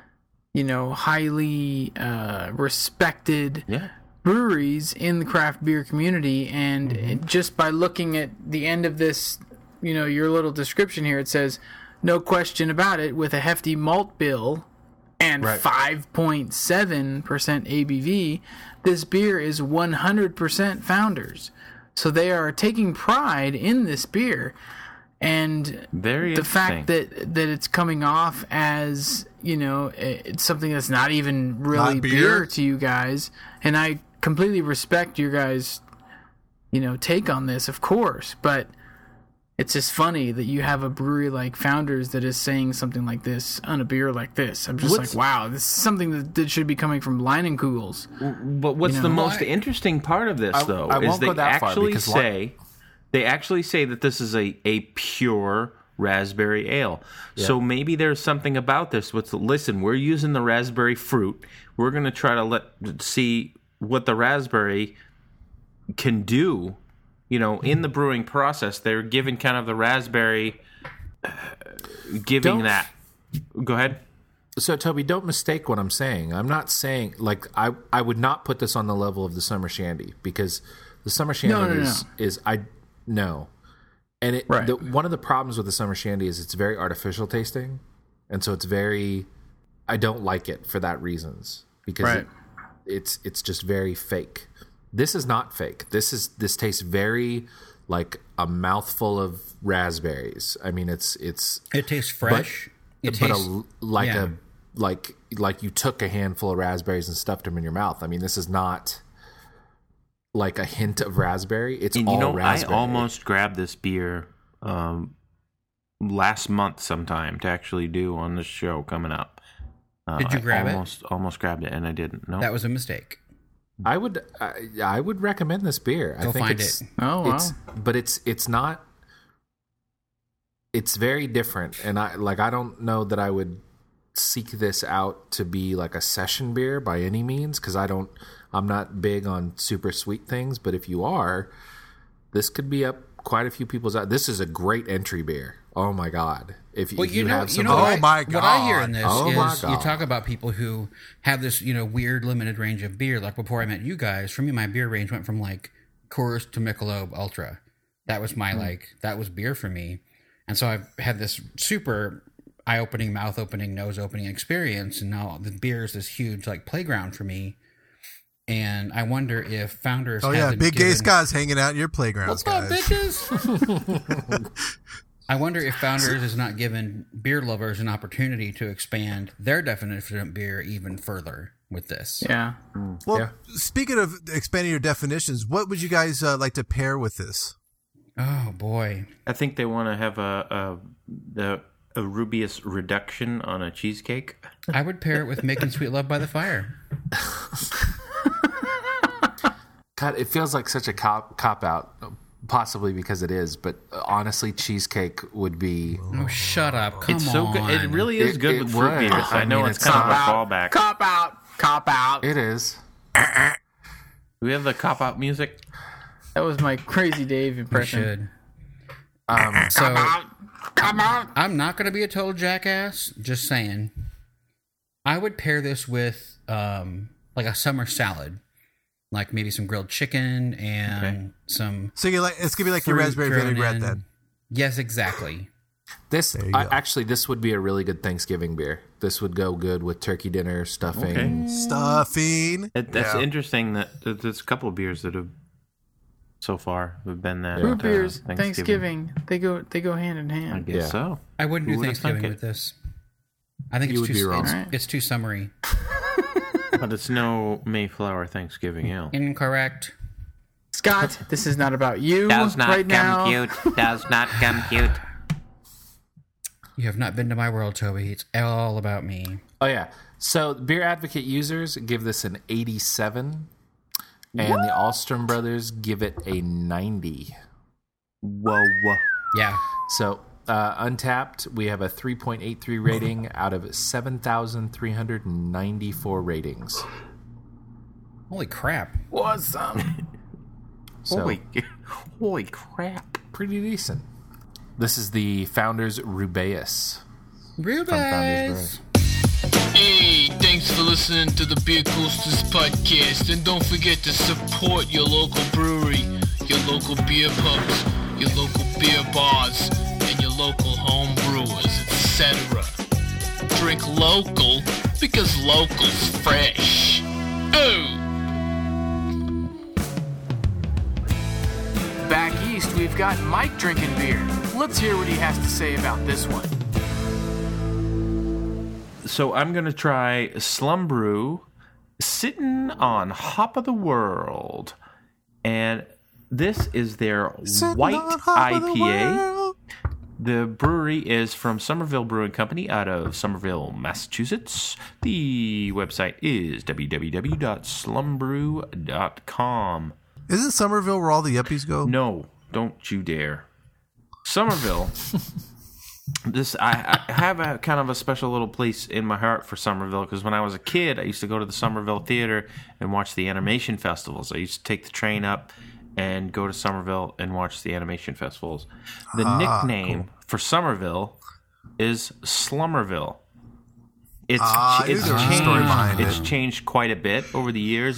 highly respected breweries in the craft beer community. And just by looking at the end of this, your little description here, it says, no question about it, with a hefty malt bill and 5.7% ABV, this beer is 100% Founders. So they are taking pride in this beer. And the fact that it's coming off as, it's something that's not even really beer to you guys. And I completely respect your guys' take on this, of course, but it's just funny that you have a brewery like Founders that is saying something like this on a beer like this. I'm just like, wow, this is something that should be coming from Leinenkugels. But what's the most interesting part of this, though, is they actually say that this is a pure raspberry ale. Yeah. So maybe there's something about this. Listen, we're using the raspberry fruit. We're going to try to see what the raspberry can do, in the brewing process. They're giving kind of the raspberry, that. Go ahead. So, Toby, don't mistake what I'm saying. I'm not saying, I would not put this on the level of the Summer Shandy, because the Summer Shandy No. And one of the problems with the Summer Shandy is it's very artificial tasting. And so it's I don't like it for that reasons, because it's just very fake. This is not fake. This tastes very like a mouthful of raspberries. I mean, it tastes fresh. Like you took a handful of raspberries and stuffed them in your mouth. I mean, this is not like a hint of raspberry. It's all raspberry. I almost grabbed this beer last month sometime to actually do on this show coming up. Did you grab it? Almost grabbed it, and I didn't. No, that was a mistake. I would recommend this beer. Go find it. Oh, wow. But it's not. It's very different, and I don't know that I would seek this out to be like a session beer by any means, because I'm not big on super sweet things. But if you are, this could be up quite a few people's. This is a great entry beer. Oh my god! My God! What I hear in this is you talk about people who have this weird limited range of beer. Like before I met you guys, for me my beer range went from like Coors to Michelob Ultra. That was my that was beer for me, and so I've had this super eye-opening, mouth-opening, nose-opening experience, and now the beer is this huge playground for me. And I wonder if Founders. Oh yeah, big gay Scott's hanging out in your playgrounds, guys. What's up, bitches? I wonder if Founders has not given beer lovers an opportunity to expand their definition of beer even further with this. Yeah. Well, speaking of expanding your definitions, what would you guys like to pair with this? Oh boy, I think they want to have a Rubius reduction on a cheesecake. I would pair it with Making Sweet Love by the Fire. God, it feels like such a cop out, possibly because it is, but honestly, cheesecake would be. Oh, shut up! Come it's on, so good. It really is good with fruit beers. I know it's kind of a fallback. Cop out. It is. Do we have the cop out music? That was my Crazy Dave impression. We should. Come on. I'm not going to be a total jackass. Just saying. I would pair this with like a summer salad, like maybe some grilled chicken and some. So it's gonna be like your raspberry vinaigrette then. Yes, exactly. This would be a really good Thanksgiving beer. This would go good with turkey dinner, stuffing. Okay. Stuffing. That's interesting that there's a couple of beers that have so far have been that. Fruit beers, Thanksgiving, they go hand in hand. I guess so. I wouldn't do Thanksgiving with this. I think it's too summery. But it's no Mayflower Thanksgiving ale. Incorrect. Scott, this is not about you. Does not right now. compute. Does not compute. You have not been to my world, Toby. It's all about me. Oh yeah. So Beer Advocate users give this an 87, and the Alstrom brothers give it a 90. Whoa. Yeah. So Untapped, we have a 3.83 rating out of 7,394 ratings. Holy crap! Awesome. Holy crap! Pretty decent. This is the Founders Rubaeus. Rubaeus. Hey, thanks for listening to the Beer Coasters podcast, and don't forget to support your local brewery, your local beer pubs, your local beer bars, and your local home brewers, etc. Drink local because local's fresh. Oh! Back east, we've got Mike drinking beer. Let's hear what he has to say about this one. So I'm going to try Slum Brew, sitting on Hop of the World. And this is their Sitting white on Hop of the IPA. World. The brewery is from Somerville Brewing Company out of Somerville, Massachusetts. The website is www.slumbrew.com. Isn't Somerville where all the yuppies go? No, don't you dare. Somerville. I have a kind of a special little place in my heart for Somerville because when I was a kid, I used to go to the Somerville Theater and watch the animation festivals. I used to take the train up and go to Somerville and watch the animation festivals. The nickname for Somerville is Slummerville. It's changed quite a bit over the years.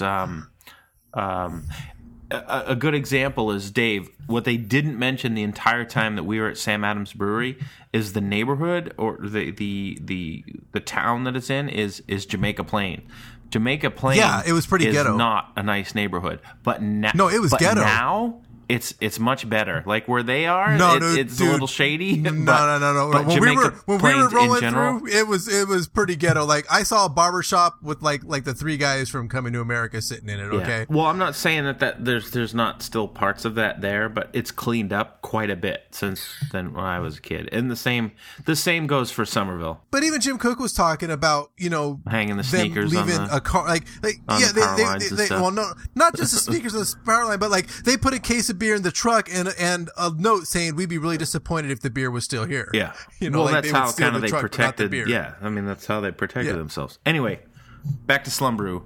A good example is, Dave, what they didn't mention the entire time that we were at Sam Adams Brewery is the neighborhood or the town that it's in is Jamaica Plain. Jamaica Plain, yeah, it was pretty is ghetto. Not a nice neighborhood, but no, it was ghetto. Now it's much better. Like where they are, it's dude, a little shady. No. But When we were Plains rolling in general, through, it was pretty ghetto. Like I saw a barbershop with like the three guys from Coming to America sitting in it. Okay. Yeah. Well, I'm not saying that there's not still parts of that there, but it's cleaned up quite a bit since then when I was a kid. And the same goes for Somerville. But even Jim Cook was talking about, hanging the sneakers leaving on the a car the power lines and stuff. well, no, not just the sneakers on the power line, but like they put a case of beer in the truck and a note saying we'd be really disappointed if the beer was still here. Yeah. Well, like that's how kind of the they truck, protected. not the beer. Yeah. I mean, that's how they protected themselves. Anyway, back to Slum Brew.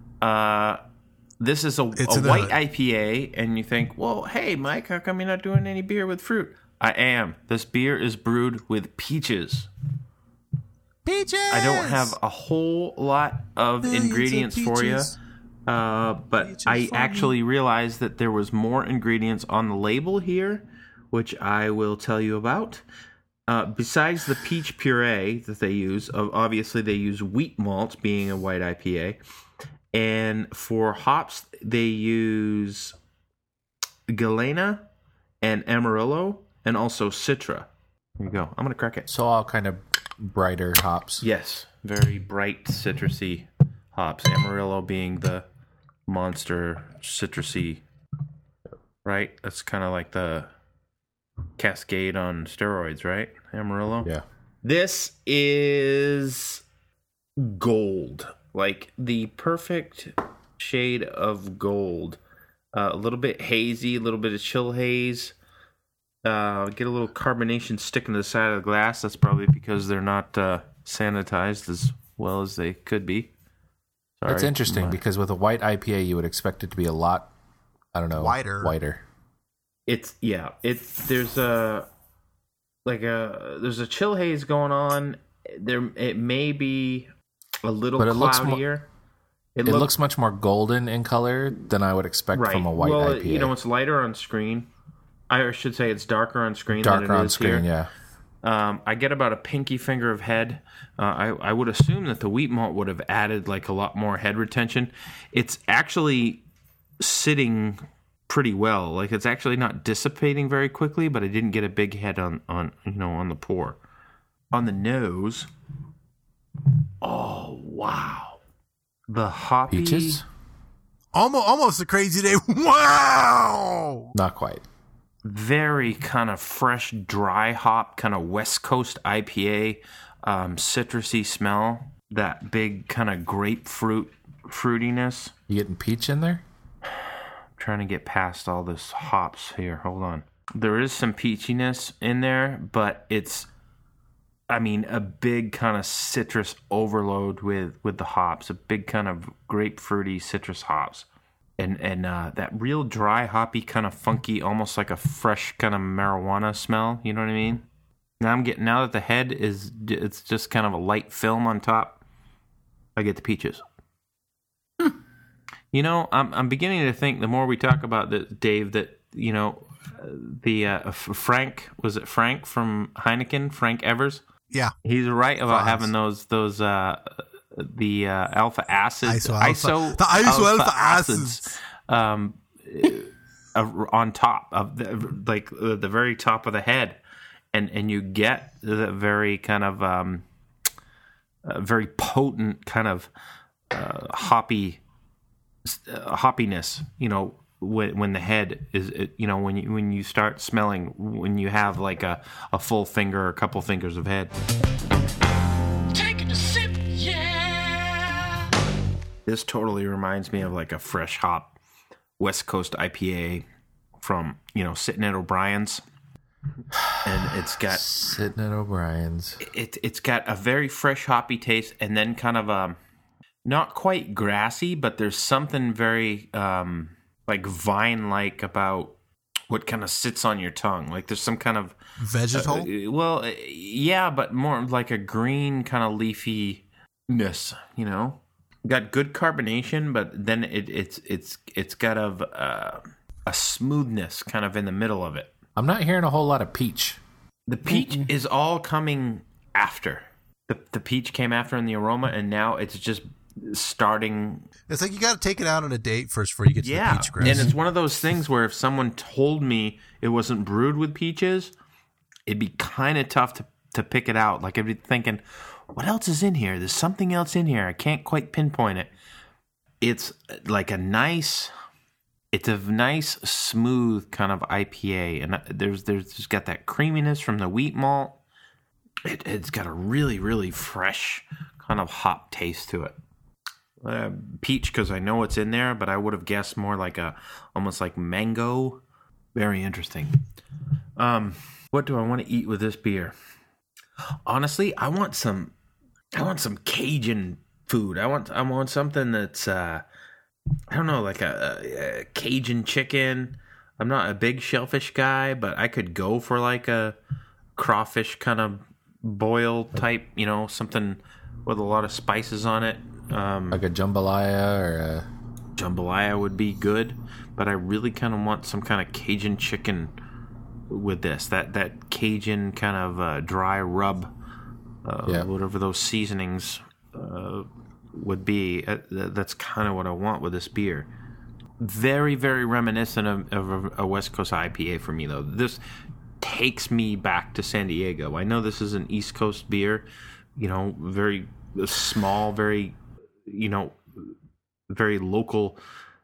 This is a white IPA, and you think, well, hey, Mike, how come you're not doing any beer with fruit? I am. This beer is brewed with peaches. Peaches! I don't have a whole lot of ingredients for you, but I actually realized that there was more ingredients on the label here, which I will tell you about. Besides the peach puree that they use, obviously they use wheat malt, being a white IPA. And for hops, they use Galena and Amarillo and also Citra. There you go. I'm going to crack it. So all kind of brighter hops. Yes. Very bright citrusy hops. Amarillo being the monster citrusy, right? That's kind of like the Cascade on steroids, right? Amarillo? Yeah. This is gold. Like the perfect shade of gold. A little bit hazy, a little bit of chill haze. Get a little carbonation sticking to the side of the glass. That's probably because they're not sanitized as well as they could be. Sorry. That's interesting because with a white IPA, you would expect it to be a lot, whiter. There's a chill haze going on. It may be a little cloudier. It looks much more golden in color than I would expect from a white IPA. It's lighter on screen. I should say it's darker on screen Darker than it on is screen, here. yeah. I get about a pinky finger of head. I would assume that the wheat malt would have added like a lot more head retention. It's actually sitting pretty well. Like it's actually not dissipating very quickly, but I didn't get a big head on the pour. On the nose, oh wow, the hoppy Peaches? Almost a crazy day. Wow. Not quite. Very kind of fresh, dry hop, kind of West Coast IPA, citrusy smell. That big kind of grapefruit fruitiness. You getting peach in there? Trying to get past all this hops here. Hold on. There is some peachiness in there, but it's, a big kind of citrus overload with the hops. A big kind of grapefruity citrus hops. And that real dry, hoppy, kind of funky, almost like a fresh kind of marijuana smell. You know what I mean? Now that the head it's just kind of a light film on top, I get the peaches. I'm beginning to think the more we talk about this, Dave, that the Frank, was it Frank from Heineken? Frank Evers? Yeah. He's right about Frogs. having those the alpha acids, the isoalpha acids. On top of the very top of the head, and you get the very kind of very potent kind of hoppiness. When the head is, when you start smelling, when you have like a full finger or a couple fingers of head. Taking a sip, yeah. This totally reminds me of like a fresh hop West Coast IPA from, sitting at O'Brien's. And it's got... Sitting at O'Brien's. It's got a very fresh hoppy taste, and then kind of not quite grassy, but there's something very like vine-like about what kind of sits on your tongue. Like there's some kind of... Vegetal? Yeah, but more like a green kind of leafy-ness, Got good carbonation, but then it's got a smoothness kind of in the middle of it. I'm not hearing a whole lot of peach. The peach is all coming after. The peach came after in the aroma, and now it's just starting. It's like you got to take it out on a date first before you get to the peach grass. And it's one of those things where if someone told me it wasn't brewed with peaches, it'd be kind of tough to pick it out. Like I'd be thinking, what else is in here? There's something else in here. I can't quite pinpoint it. It's like a nice, smooth kind of IPA. And there's got that creaminess from the wheat malt. It's got a really, really fresh kind of hop taste to it. Peach, because I know it's in there, but I would have guessed more like almost like mango. Very interesting. What do I want to eat with this beer? Honestly, I want some Cajun food. I want something that's I don't know, like a Cajun chicken. I'm not a big shellfish guy, but I could go for like a crawfish kind of boil type, something with a lot of spices on it. Like a jambalaya or a... Jambalaya would be good, but I really kind of want some kind of Cajun chicken with this. That Cajun kind of dry rub, whatever those seasonings would be. That's kind of what I want with this beer. Very, very reminiscent of a West Coast IPA for me, though. This takes me back to San Diego. I know this is an East Coast beer, very small, very, very local,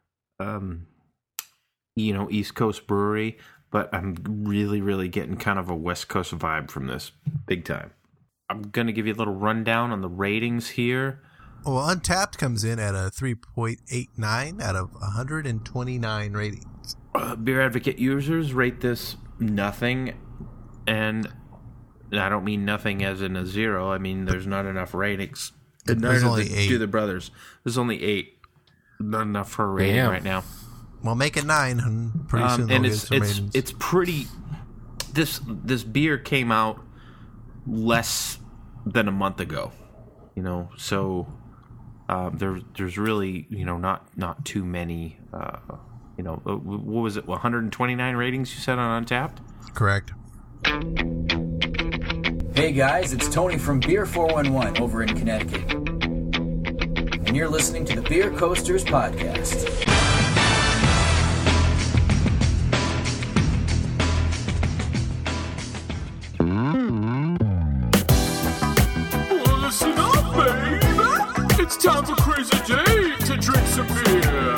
East Coast brewery, but I'm really, really getting kind of a West Coast vibe from this, big time. I'm going to give you a little rundown on the ratings here. Well, Untapped comes in at a 3.89 out of 129 ratings. Beer Advocate users rate this nothing, and I don't mean nothing as in a 0. I mean there's not enough ratings. There's only 8. Do the brothers. There's only 8. Not enough for a rating right now. Well, make it 9, and pretty soon they'll get some ratings. It's pretty. This beer came out less than a month ago, so there's really not too many. What was it? 129 ratings you said on Untapped? Correct. Hey guys, it's Tony from Beer 411 over in Connecticut, and you're listening to the Beer Coasters Podcast. Listen up, baby! It's time for Crazy Day to drink some beer.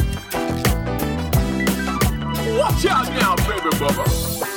Watch out now, baby bubba.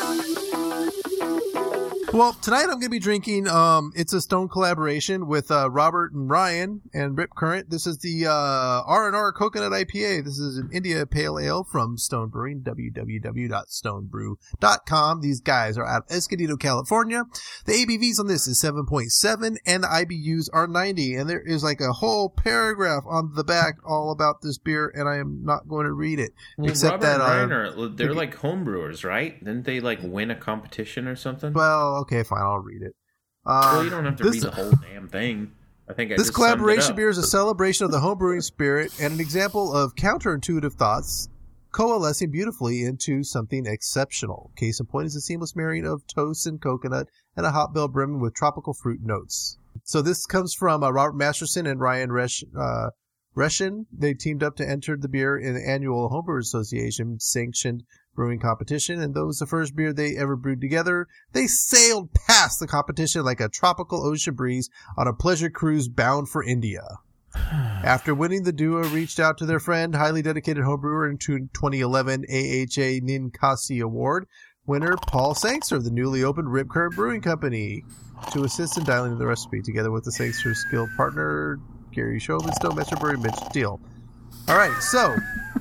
Well, tonight I'm going to be drinking, it's a Stone collaboration with Robert and Ryan and Rip Current. This is the R&R Coconut IPA. This is an India Pale Ale from Stone Brewing, www.stonebrew.com. These guys are out of Escondido, California. The ABVs on this is 7.7 and the IBUs are 90. And there is like a whole paragraph on the back all about this beer, and I am not going to read it. Well, except Robert that and Ryan they're like homebrewers, right? Didn't they like win a competition or something? Well, okay, fine, I'll read it. Well, you don't have to read the whole damn thing. I think this collaboration beer is a celebration of the homebrewing spirit and an example of counterintuitive thoughts coalescing beautifully into something exceptional. Case in point is a seamless marrying of toast and coconut and a hot bill brimming with tropical fruit notes. So this comes from Robert Masterson and Ryan Reshin. They teamed up to enter the beer in the annual Homebrew Association sanctioned brewing competition, and though it was the first beer they ever brewed together, they sailed past the competition like a tropical ocean breeze on a pleasure cruise bound for India. After winning, the duo reached out to their friend, highly dedicated homebrewer in 2011 AHA Ninkasi Award winner Paul Sangster of the newly opened Rip Current Brewing Company to assist in dialing the recipe, together with the Sangster skilled partner Gary Shove and Stone Metro Brewery Mitch Steele. All right, so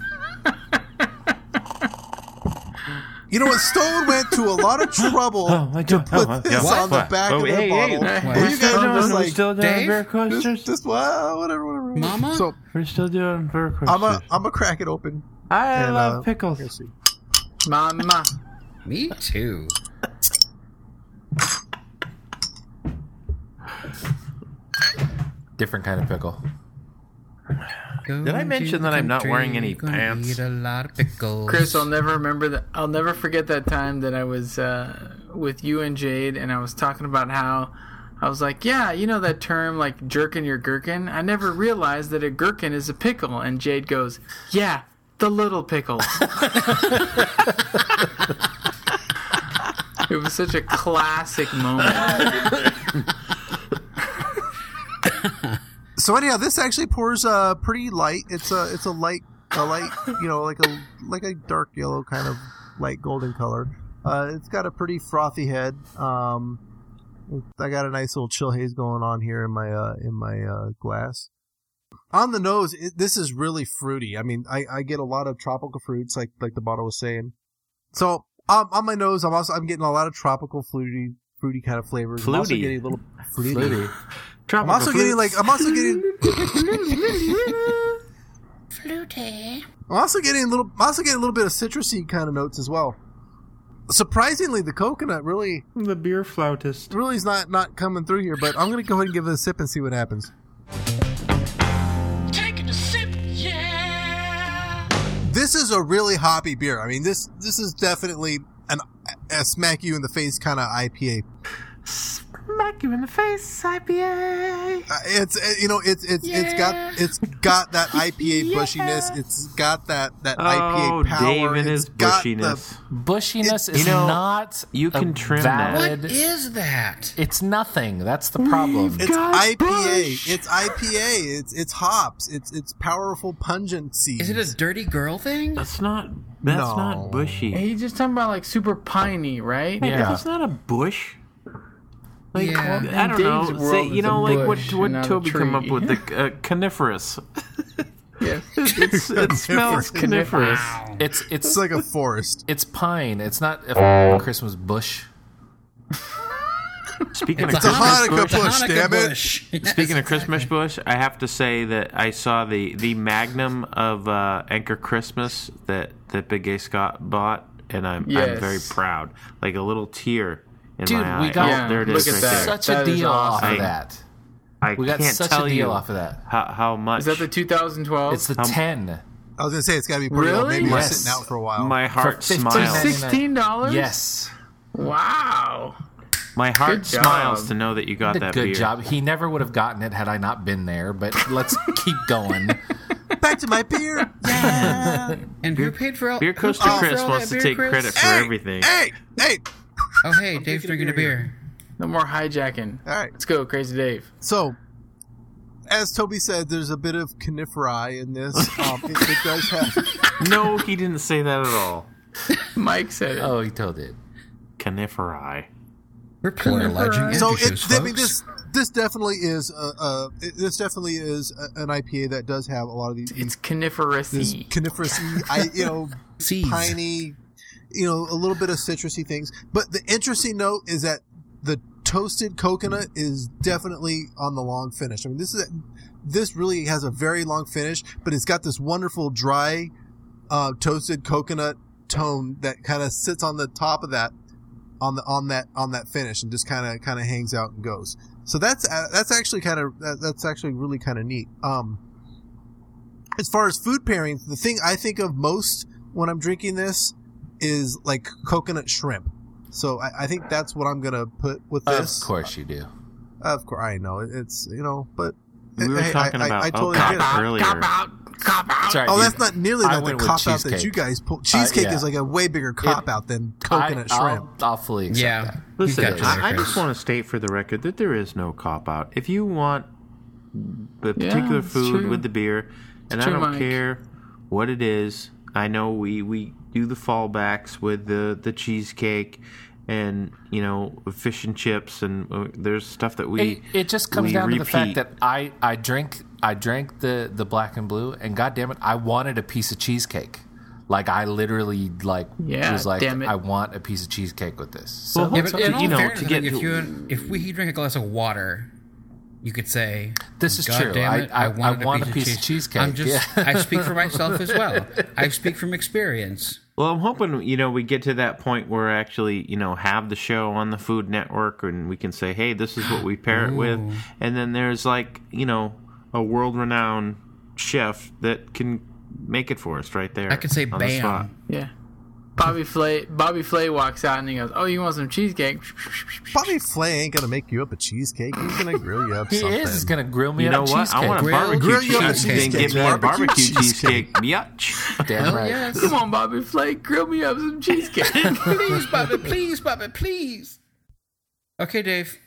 you know what? Stone went to a lot of trouble to put this on the back of the bottle. And you guys are just like, still doing beer coasters? just whatever. Mama? So We're still doing beer coasters. I'm gonna crack it open. I love pickles. Let's see. Mama. Me too. Different kind of pickle. Did I mention that I'm not wearing any pants? Eat a lot of pickles. Chris, I'll never remember that. I'll never forget that time that I was with you and Jade, and I was talking about how I was like, yeah, you know that term like jerking your gherkin? I never realized that a gherkin is a pickle. And Jade goes, yeah, the little pickles. It was such a classic moment. So anyhow, this actually pours pretty light. It's a light, you know, like a dark yellow kind of light golden color. It's got a pretty frothy head. I got a nice little chill haze going on here in my glass. On the nose, this is really fruity. I mean, I get a lot of tropical fruits, like the bottle was saying. So on my nose, I'm getting a lot of tropical fruity kind of flavors. I'm also getting a little fruity. I'm also getting fruity. I'm also getting a little bit of citrusy kind of notes as well. Surprisingly, the coconut really, the beer flautist, really is not coming through here. But I'm going to go ahead and give it a sip and see what happens. Taking a sip, yeah. This is a really hoppy beer. I mean, this is definitely a smack you in the face kind of IPA. Smack you in the face, IPA. It's got that IPA bushiness. It's got that IPA power. Dave and his bushiness. Bushiness is not. You can trim valid. What is that? It's nothing. That's the problem. It's IPA. It's IPA. It's hops. It's powerful pungency. Is it a dirty girl thing? That's not bushy. Hey, he's just talking about like super piney, right? Yeah, that's not a bush. Like, yeah. I don't Dave's know. world Say, you is know, a like bush what and not a Toby come tree. up with, the coniferous. Yes. It smells coniferous. It's like a forest. It's pine. It's not a Christmas bush. Speaking It's a Hanukkah bush, damn it. Speaking of Christmas bush, I have to say that I saw the magnum of Anchor Christmas that Big A Scott bought, and I'm very proud. Like a little tear in Dude, my eye. we got there it is. look at Right that. there. such a deal off of that. We got can't such tell a deal you off of that. how much. Is that the 2012? It's the 10. I was gonna say it's got to be pretty old. Really? Maybe we're Yes. sitting out for a while. my heart For smiles. $16? Yes. Wow. My heart Good job. smiles to know that you got Did a that good beer. job. He never would have gotten it had I not been there, but let's keep going. Back to my beer. Yeah. And who paid for all? Beer who Coaster paid for Chris all wants that to beer, take Chris? credit for everything. Hey. Oh, hey, Dave's drinking a beer. No more hijacking. All right. Let's go, Crazy Dave. So, as Toby said, there's a bit of coniferi in this. It does have. No, he didn't say that at all. Mike said it. Oh, he told it. Coniferi. We're pulling a legend So into shows, I mean, folks. this definitely is an IPA that does have a lot of these. It's coniferous-y. Coniferous, Seeds. piney, a little bit of citrusy things. But the interesting note is that the toasted coconut is definitely on the long finish. I mean, this really has a very long finish, but it's got this wonderful dry toasted coconut tone that kind of sits on the top of that. On that finish, and just kind of hangs out and goes. So that's actually really kind of neat. As far as food pairings, the thing I think of most when I'm drinking this is like coconut shrimp. So I think that's what I'm gonna put with this. Of course you do. Of course, I know it's but we were talking about I totally get it. earlier. Cop out. Sorry, that's not nearly I like the went with cop out that cheesecake. you guys pull. Cheesecake is like a way bigger cop out than coconut shrimp. I'll fully accept that. Listen, He's got I just want to state for the record that there is no cop out. If you want the particular it's food true. with the beer, and It's I true, don't Mike. care what it is, I know we do the fallbacks with the cheesecake and fish and chips, and there's stuff that we It just comes we down to the repeat. fact that I drank the black and blue, and goddamn it, I wanted a piece of cheesecake. Like I literally was like, damn it. I want a piece of cheesecake with this. So Well, Yeah, but in all you know, fairness, to I get think if we drink a glass of water, you could say, This is God true. damn it, I want a piece of cheesecake. I'm just, Yeah. I speak for myself as well. I speak from experience. Well, I'm hoping we get to that point where actually have the show on the Food Network, and we can say, hey, this is what we pair it with, and then there's a world-renowned chef that can make it for us right there. I could say on the spot. bam. Yeah. Bobby Flay walks out and he goes, "Oh, you want some cheesecake?" Bobby Flay ain't gonna make you up a cheesecake. He's gonna grill you up. He something. is. He's gonna grill me You up know what? cheesecake. I want a Grill barbecue you up a cheesecake. Then cheesecake. give me a Barbecue barbecue cheesecake. cheesecake. Yutch. Damn right. Yes. Come on, Bobby Flay, grill me up some cheesecake. Please, Bobby, please, Bobby, please. Okay, Dave.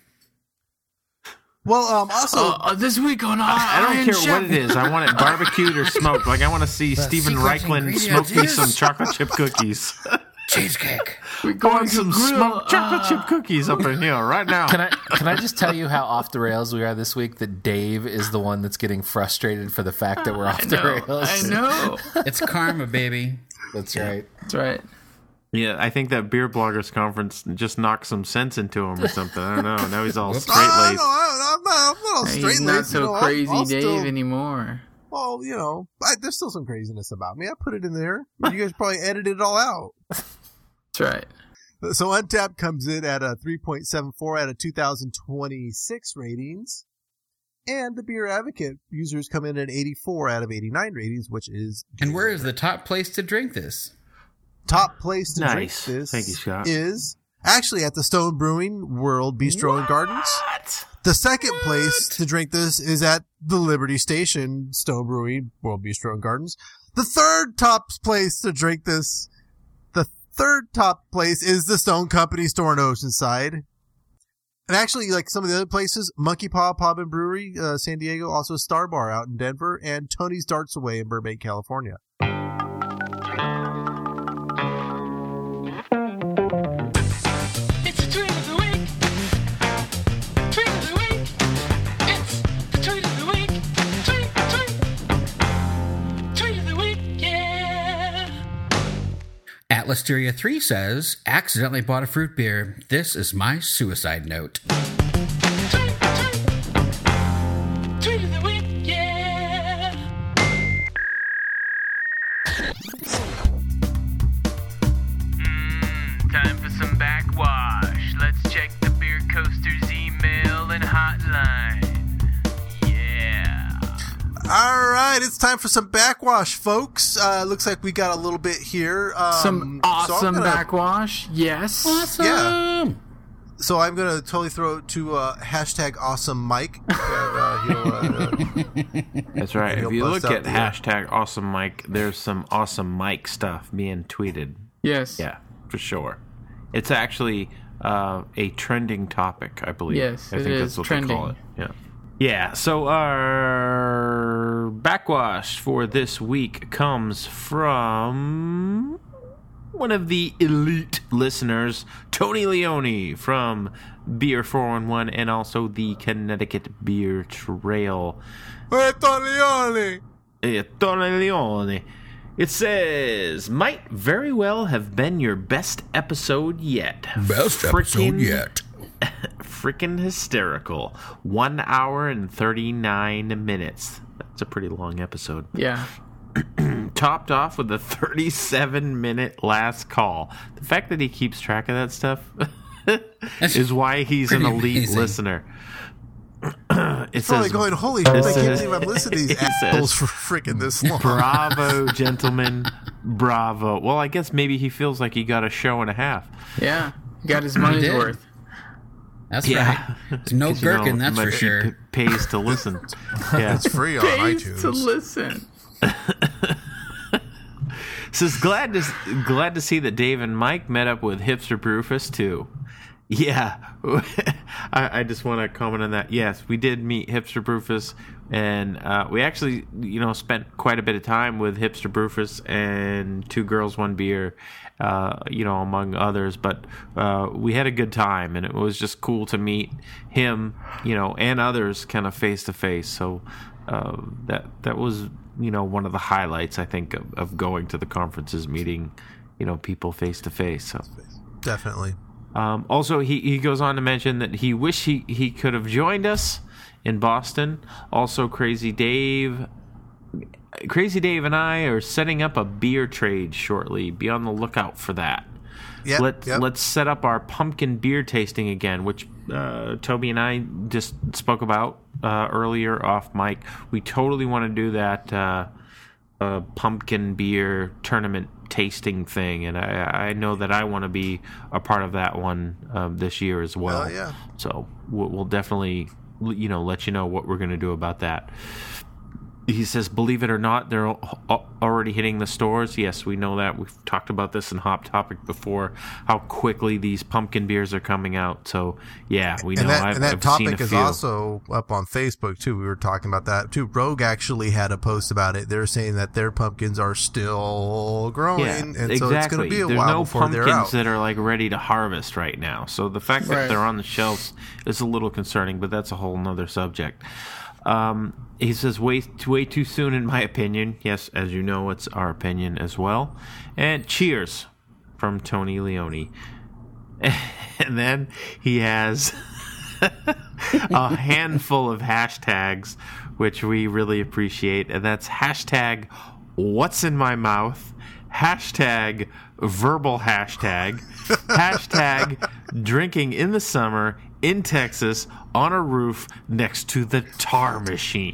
Well, also This week on I don't Iron care Chef. what it is. I want it barbecued or smoked. Like I want to see Stephen secret Reichland ingredient smoke me is- some chocolate chip cookies. Cheesecake. We're I going want to some grill. smoked chocolate chip cookies up in here right now. Can I just tell you how off the rails we are this week? That Dave is the one that's getting frustrated for the fact that we're off the rails. I know. It's karma, baby. That's right. That's right. Yeah, I think that beer bloggers conference just knocked some sense into him or something. I don't know. Now he's all straight I'm laced. not all He's straight not laced. so crazy, Dave, anymore. Well, there's still some craziness about me. I put it in there. You guys probably edited it all out. That's right. So Untapped comes in at a 3.74 out of 2026 ratings. And the Beer Advocate users come in at 84 out of 89 ratings, which is good. And where is the top place to drink this? Top place to drink Nice. this Thank you, Scott. is actually at the Stone Brewing World Bistro and Gardens. The second place to drink this is at the Liberty Station Stone Brewing World Bistro and Gardens. The third top place to drink this, is the Stone Company store in Oceanside. And actually, like some of the other places, Monkey Paw Pub and Brewery, San Diego, also Star Bar out in Denver, and Tony's Darts Away in Burbank, California. It's the tweet of the week. Tweet of the week. It's the tweet of the week. Tweet of the week. Yeah. Atlasteria 3 says, accidentally bought a fruit beer. This is my suicide note. Tweet of the week. Yeah. Time for some backwash. Let's check the Beer Coasters email and hotline. Yeah. All right, it's time for some backwash, folks. Looks like we got a little bit here. Some awesome backwash. Yes. Awesome. Yeah. So I'm going to totally throw it to hashtag awesome Mike. That's right. He'll If you bust look out at the- hashtag awesome Mike, there's some awesome Mike stuff being tweeted. Yes. Yeah, for sure. It's actually a trending topic, I believe. Yes, I it think is that's what trending. they call it. Yeah. Yeah, so our backwash for this week comes from one of the elite listeners, Tony Leone from Beer 411 and also the Connecticut Beer Trail. Hey, Tony Leone! Tony Leone. It says, might very well have been your best episode yet. Freaking hysterical. 1 hour and 39 minutes. That's a pretty long episode. Yeah. Topped off with a 37-minute last call. The fact that he keeps track of that stuff is why he's an pretty elite amazing. listener. It's probably going, holy shit, I can't believe I've listened to these assholes for freaking this long. Bravo, gentlemen. Bravo. Well, I guess maybe he feels like he got a show and a half. Yeah, he got his money's did. worth. That's right. It's no gherkin, that's for sure. Pays to listen. Yeah. It's free on Pays iTunes. to listen. Says glad to see that Dave and Mike met up with Hipster Brewfus too. Yeah, I just want to comment on that. Yes, we did meet Hipster Brewfus, and we actually, spent quite a bit of time with Hipster Brewfus and Two Girls, One Beer, among others. But we had a good time, and it was just cool to meet him, and others kind of face to face. So that was, one of the highlights, I think, of going to the conferences, meeting, people face to face. So definitely. Also, he goes on to mention that he wished he could have joined us in Boston. Also, Crazy Dave and I are setting up a beer trade shortly. Be on the lookout for that. Let's set up our pumpkin beer tasting again, which Toby and I just spoke about earlier off mic. We totally want to do that pumpkin beer tournament tasting thing, and I know that I want to be a part of that one this year as well. Yeah. So we'll definitely let you know what we're going to do about that. He says, believe it or not, they're already hitting the stores. Yes, we know that. We've talked about this in Hop Topic before, how quickly these pumpkin beers are coming out. So, yeah, we know. And that I've topic seen a is few. also up on Facebook, too. We were talking about that, too. Rogue actually had a post about it. They're saying that their pumpkins are still growing, and exactly. so it's going to be a There's while no before they're pumpkins out. that are like ready to harvest right now. So the fact that they're on the shelves is a little concerning, but that's a whole nother subject. He says way too soon, in my opinion. Yes, as you know, it's our opinion as well. And cheers from Tony Leone. And then he has a handful of hashtags, which we really appreciate. And that's hashtag what's in my mouth, hashtag verbal hashtag, hashtag drinking in the summer in Texas on a roof next to the tar machine.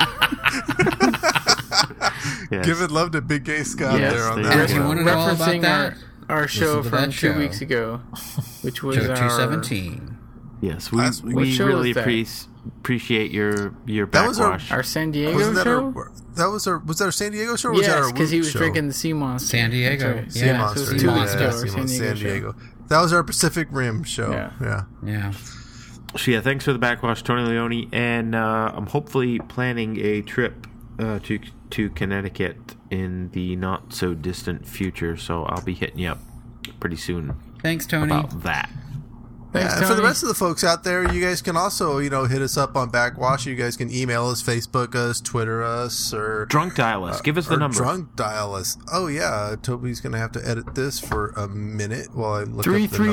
Yes. Giving love to Big Gay Scott there on that. If you want to know all about Referencing that, our show listen to from that 2 show. weeks ago, which was Show our 217. Yes, Last week. we What show really was that? appreciate your That was backwash. our San Diego Wasn't that show. was that our San Diego show? Or was that Yes, our because he Root was show? drinking the Sea Monster. San Diego. That's right. Yeah, Sea So Monster. it was 2 weeks Yeah, ago. our Sea Monster, San show. Diego. That was our Pacific Rim show. Yeah. Yeah. So yeah, thanks for the backwash, Tony Leone, and I'm hopefully planning a trip to Connecticut in the not so distant future. So I'll be hitting you up pretty soon. Thanks, Tony. About that. Thanks, And for the Tony. rest of the folks out there, you guys can also, hit us up on Backwash. You guys can email us, Facebook us, Twitter us, or Drunk dial us. Give us the or number. Drunk dial us. Oh yeah, Toby's gonna have to edit this for a minute while I look up the number.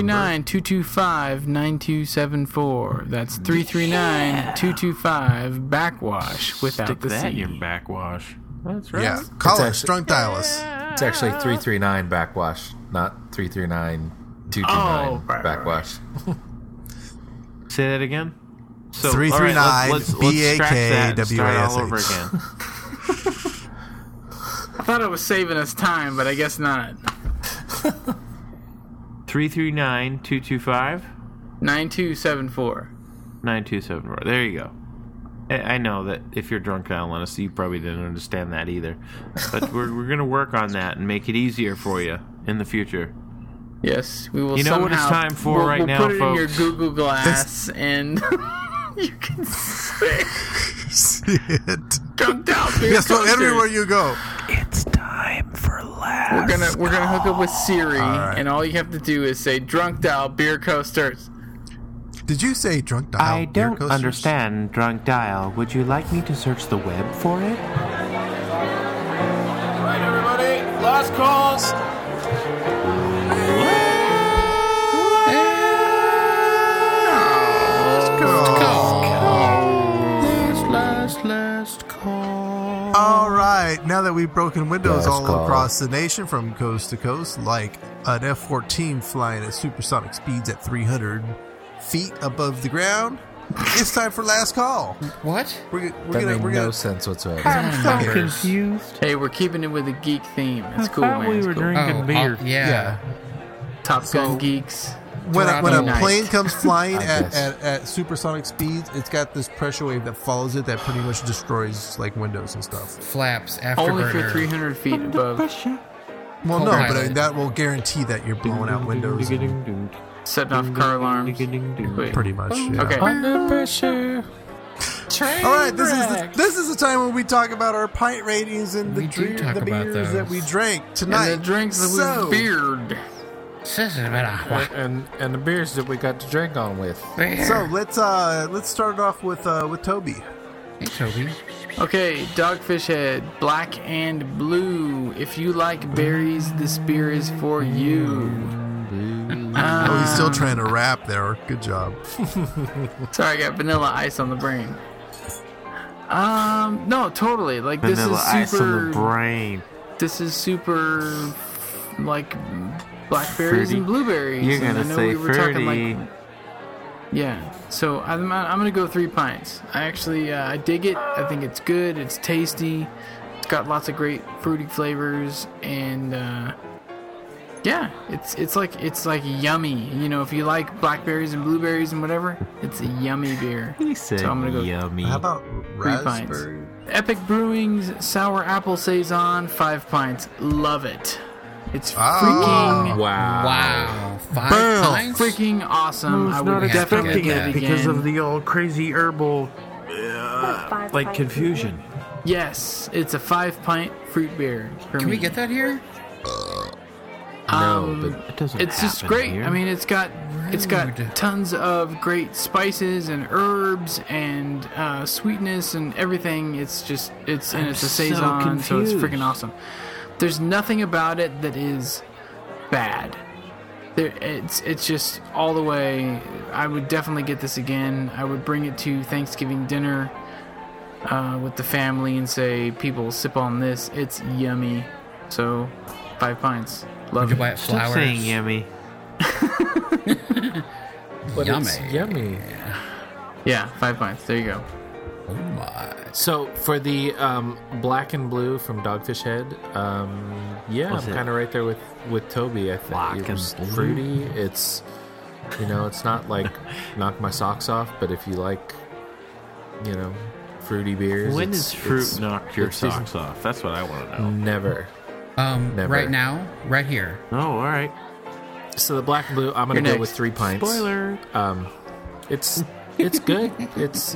339-225-9274. That's 339-225 backwash without Stick the that C. in your backwash. That's right. Yeah, call us, actually- drunk dial us. It's actually 339 backwash, not 339-229 Oh, right, backwash. Say that again. So 339 all right, let's scratch that and start all over BAKWASH. again. I thought it was saving us time, but I guess not. 339-225 9274. 9274. There you go. I know that if you're drunk dialing us, you probably didn't understand that either. But we're going to work on that and make it easier for you in the future. Yes, we will. You know what it's somehow- time for we'll, right we'll now, put it in your folks? Google Glass, and you can say See it. drunk down beer Yes, so coasters. everywhere you go. It's time for last. We're gonna hook up with Siri, right. and all you have to do is say "drunk dial beer coasters." Did you say drunk dial? I beer don't coasters? understand drunk dial. Would you like me to search the web for it? All right, everybody, last calls. Last call. All right, now that we've broken windows Last all call. across the nation from coast to coast, like an F-14 flying at supersonic speeds at 300 feet above the ground, It's time for last call. What? We're That gonna made no sense whatsoever. I'm so confused. Hey, we're keeping it with a geek theme. It's cool, thought man. we It's were cool. drinking beer. Yeah. Top Gun geeks. when a Toronto plane night. comes flying I at, guess. at supersonic speeds, it's got this pressure wave that follows it that pretty much destroys like windows and stuff. Flaps, Only for afterburner. 300 feet above. Well, no, Pilot. but that will guarantee that you're blowing out windows. Setting off car alarms. Wait. Pretty much. Yeah. Okay. Under pressure. All right, this is the time when we talk about our pint ratings and the We do talk the about beers those. that we drank tonight. And the drinks with So, beard. And the beers that we got to drink on with. So let's start it off with Toby. Hey, Toby. Okay, Dogfish Head, black and blue. If you like berries, this beer is for you. Oh, he's still trying to rap there. Good job. Sorry, I got vanilla ice on the brain. No, totally. Like Vanilla this ice is on the super. brain. This is super, like blackberries Fruity. and blueberries. You're and gonna I know say we were talking fruity. like. Yeah, so I'm gonna go 3 pints. I actually I dig it. I think it's good. It's tasty. It's got lots of great fruity flavors, and yeah, it's like yummy. You know, if you like blackberries and blueberries and whatever, it's a yummy beer. He said So I'm gonna go yummy. How about 3 pints. raspberry? Epic Brewing's Sour Apple Saison, 5 pints. Love it. It's Ah. freaking Wow. 5 Bam. pints? freaking awesome. I would have to definitely get get that it because again. of the old crazy herbal, like confusion. Yes, it's a 5 pint fruit beer. For Can me. we get that here? No, but It doesn't. It's just happen great. here. I mean, it's got Rude. tons of great spices and herbs and sweetness and everything. It's a so saison, so it's confused. freaking awesome. There's nothing about it that is bad. It's just all the way. I would definitely get this again. I would bring it to Thanksgiving dinner with the family and say, people sip on this. It's yummy. So 5 pints. Love Would you it. buy it Stop flowers? saying yummy. but Yummy. it's yummy. Yeah, 5 pints. There you go. Oh my. So for the black and blue from Dogfish Head, yeah, Was I'm it kind of right there with Toby. I think black it was and blue? fruity. It's it's not like knock my socks off, but if you like, fruity beers. When it's- does fruit it's- knock your it's decent. socks off? That's what I want to know. Never. Never. Right now, right here. Oh, all right. So the black and blue, I'm gonna You're go with next. 3 pints. Spoiler. It's good. It's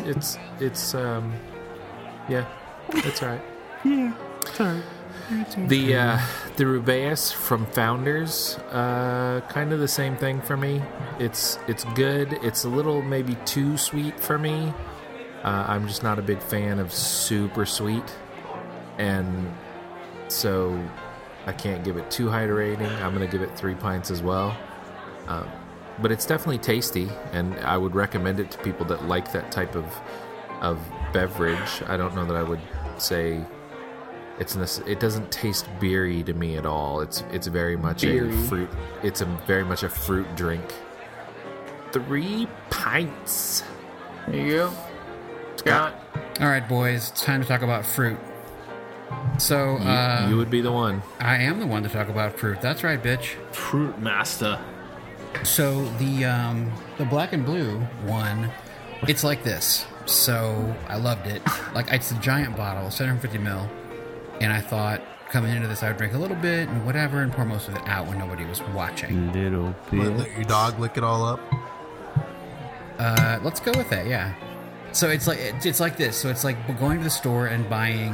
yeah, it's alright. Yeah, sorry. The Rubaeus from Founders, kind of the same thing for me. It's good. It's a little maybe too sweet for me. I'm just not a big fan of super sweet, and so I can't give it too high a rating. I'm gonna give it 3 pints as well. But it's definitely tasty, and I would recommend it to people that like that type of beverage. I don't know that I would say it doesn't taste beery to me at all. It's very much Beery. a fruit. It's very much a fruit drink. 3 pints. There you go. Scott. All right, boys. It's time to talk about fruit. So, You would be the one. I am the one to talk about fruit. That's right, bitch. Fruit master. So the black and blue one, it's like this. So I loved it. Like, it's a giant bottle, 750 ml, and I thought coming into this I would drink a little bit and whatever and pour most of it out when nobody was watching. Little Let your dog lick it all up. Let's go with that, yeah. So it's like this. So it's like going to the store and buying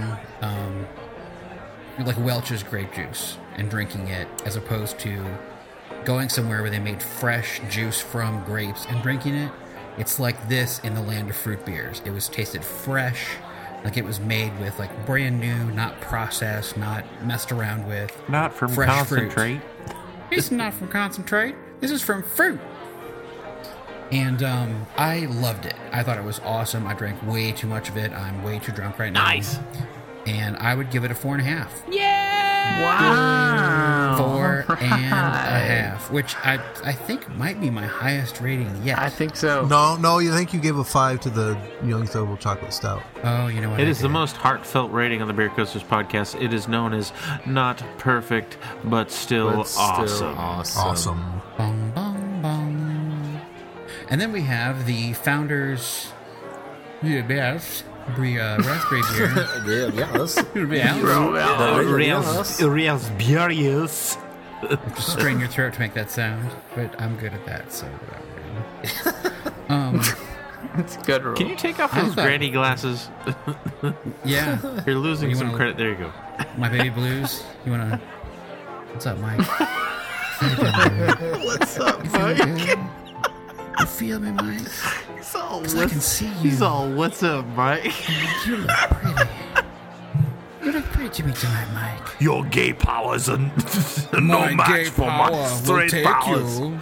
like Welch's grape juice and drinking it, as opposed to going somewhere where they made fresh juice from grapes and drinking it. It's like this in the land of fruit beers. It was tasted fresh, like it was made with like brand new, not processed, not messed around with. Not from fresh concentrate. fruit. It's not from concentrate. This is from fruit. And I loved it. I thought it was awesome. I drank way too much of it. I'm way too drunk right now. Nice. And I would give it a 4.5. Wow. 4.5. 3.5, which I think might be my highest rating yet. I think so. No, you think you gave a 5 to the Young Sobel Chocolate Stout. Oh, you know what? It is the most heartfelt rating on the Beer Coasters podcast. It is known as not perfect, but still awesome. Awesome. Bong, bong, bong. And then we have the Founders best raspberry beer. Raspberries. Just strain your throat to make that sound, but I'm good at that, so It's good. Roll. Can you take off those granny glasses? Yeah. You're losing You some wanna- credit. There you go. My baby blues. You wanna? What's up, Mike? What's up, You feel Mike? good? You feel me, Mike? He's all, 'Cause I can see you. He's all, what's up, Mike? You look pretty. You look pretty to me tonight, Mike. Your gay powers are no My match gay for power my will straight take powers. you.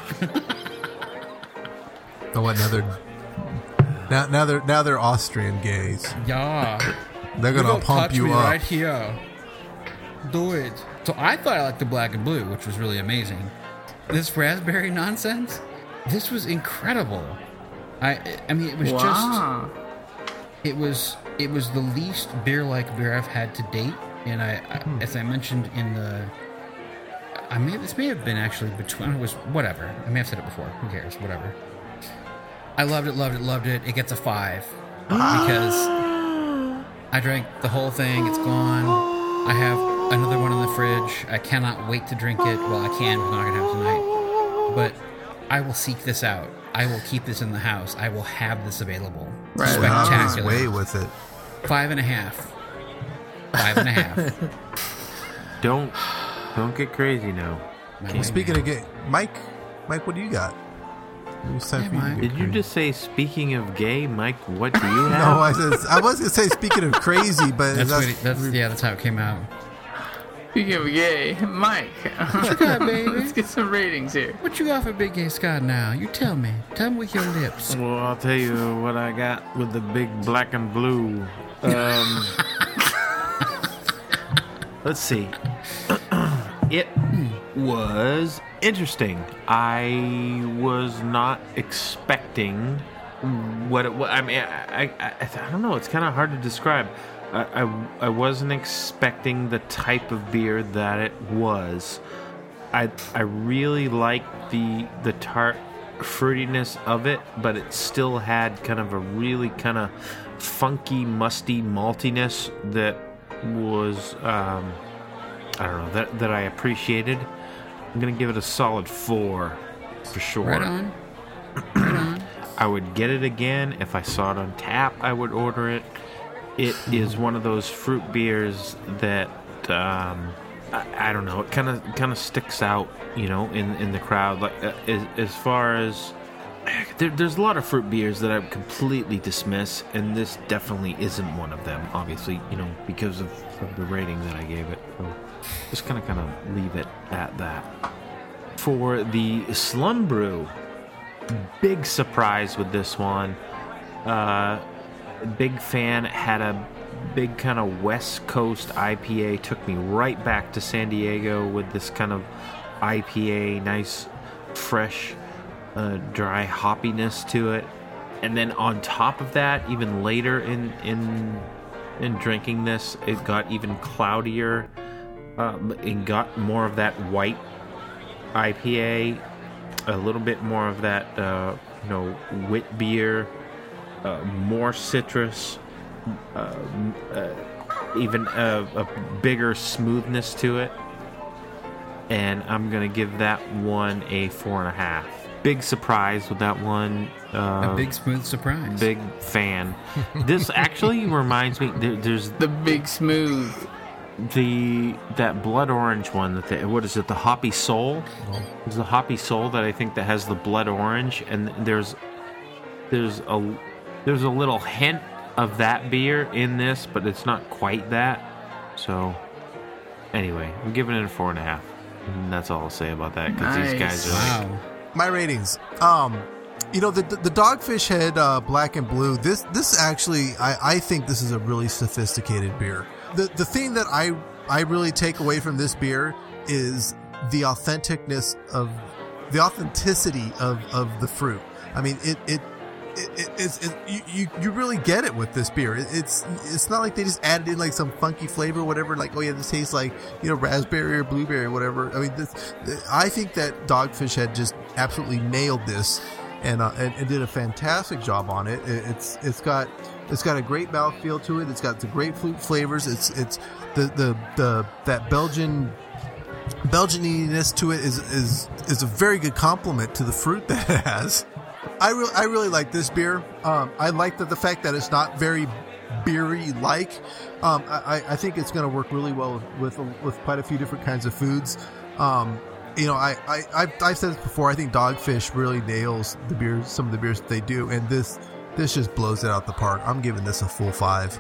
Oh, what? Now they're Austrian gays. Yeah. They're gonna pump touch you me up. right here. Do it. So I thought I liked the black and blue, which was really amazing. This raspberry nonsense, this was incredible. I mean, it was Wow. it was the least beer-like beer I've had to date, and I as I mentioned in the, this may have been actually between, it was whatever. I may have said it before. Who cares? Whatever. I loved it. It gets a 5 because I drank the whole thing. It's gone. I have another one in the fridge. I cannot wait to drink it. Well, I can, but I'm not gonna have it tonight. But I will seek this out. I will keep this in the house. I will have this available. Right. Spectacular. Way with it. 5.5. 5.5. Don't get crazy now. Speaking of gay, Mike, what do you got? It's time for you to get Did you crazy. just say, speaking of gay, Mike, what do you have? No, I was gonna say speaking of crazy, but that's how it came out. Speaking of gay, Mike, What you got, baby? let's get some ratings here. What you got for Big Gay Scott now? You tell me. Tell me with your lips. Well, I'll tell you what I got with the big black and blue. Let's see. It was interesting. I was not expecting what it was. I mean, I don't know. It's kind of hard to describe. I wasn't expecting the type of beer that it was. I really liked the tart fruitiness of it, but it still had kind of a really kind of funky, musty maltiness that was I don't know, that I appreciated. I'm gonna give it a solid 4 for sure. Right on. Right on. I would get it again if I saw it on tap. I would order it. It is one of those fruit beers that I don't know. It kind of sticks out, you know, in the crowd. Like as far as there's a lot of fruit beers that I completely dismiss, and this definitely isn't one of them. Obviously, you know, because of the rating that I gave it. So just kind of leave it at that. For the Slum Brew, big surprise with this one. Big fan. Had a big kind of West Coast IPA. Took me right back to San Diego with this kind of IPA, nice, fresh, dry hoppiness to it. And then on top of that, even later in drinking this, it got even cloudier. It got more of that white IPA, a little bit more of that, wit beer, more citrus, even a bigger smoothness to it. And I'm going to give that one a 4.5. Big surprise with that one. A big smooth surprise. Big fan. This actually reminds me. There's the Big Smooth. That blood orange one. What is it? The Hoppy Soul. It's the Hoppy Soul that I think that has the blood orange, and there's a little hint of that beer in this, but it's not quite that. So anyway, I'm giving it a 4.5. And that's all I'll say about that, because these guys are like, my ratings. The Dogfish Head Black and Blue. This actually, I think this is a really sophisticated beer. The thing that I really take away from this beer is the authenticity of the fruit. I mean, you really get it with this beer. It's not like they just added in like some funky flavor or whatever. Like, oh yeah, this tastes like, you know, raspberry or blueberry or whatever. I mean, I think that Dogfish Head just absolutely nailed this and did a fantastic job on it. It's got a great mouthfeel to it. It's got the grapefruit flavors. It's that Belgianiness to it is a very good compliment to the fruit that it has. I really like this beer. I like the fact that it's not very beery like. I think it's going to work really well with quite a few different kinds of foods. You know, I've said this before. I think Dogfish really nails the beers, some of the beers that they do, and this just blows it out the park. I'm giving this a full 5.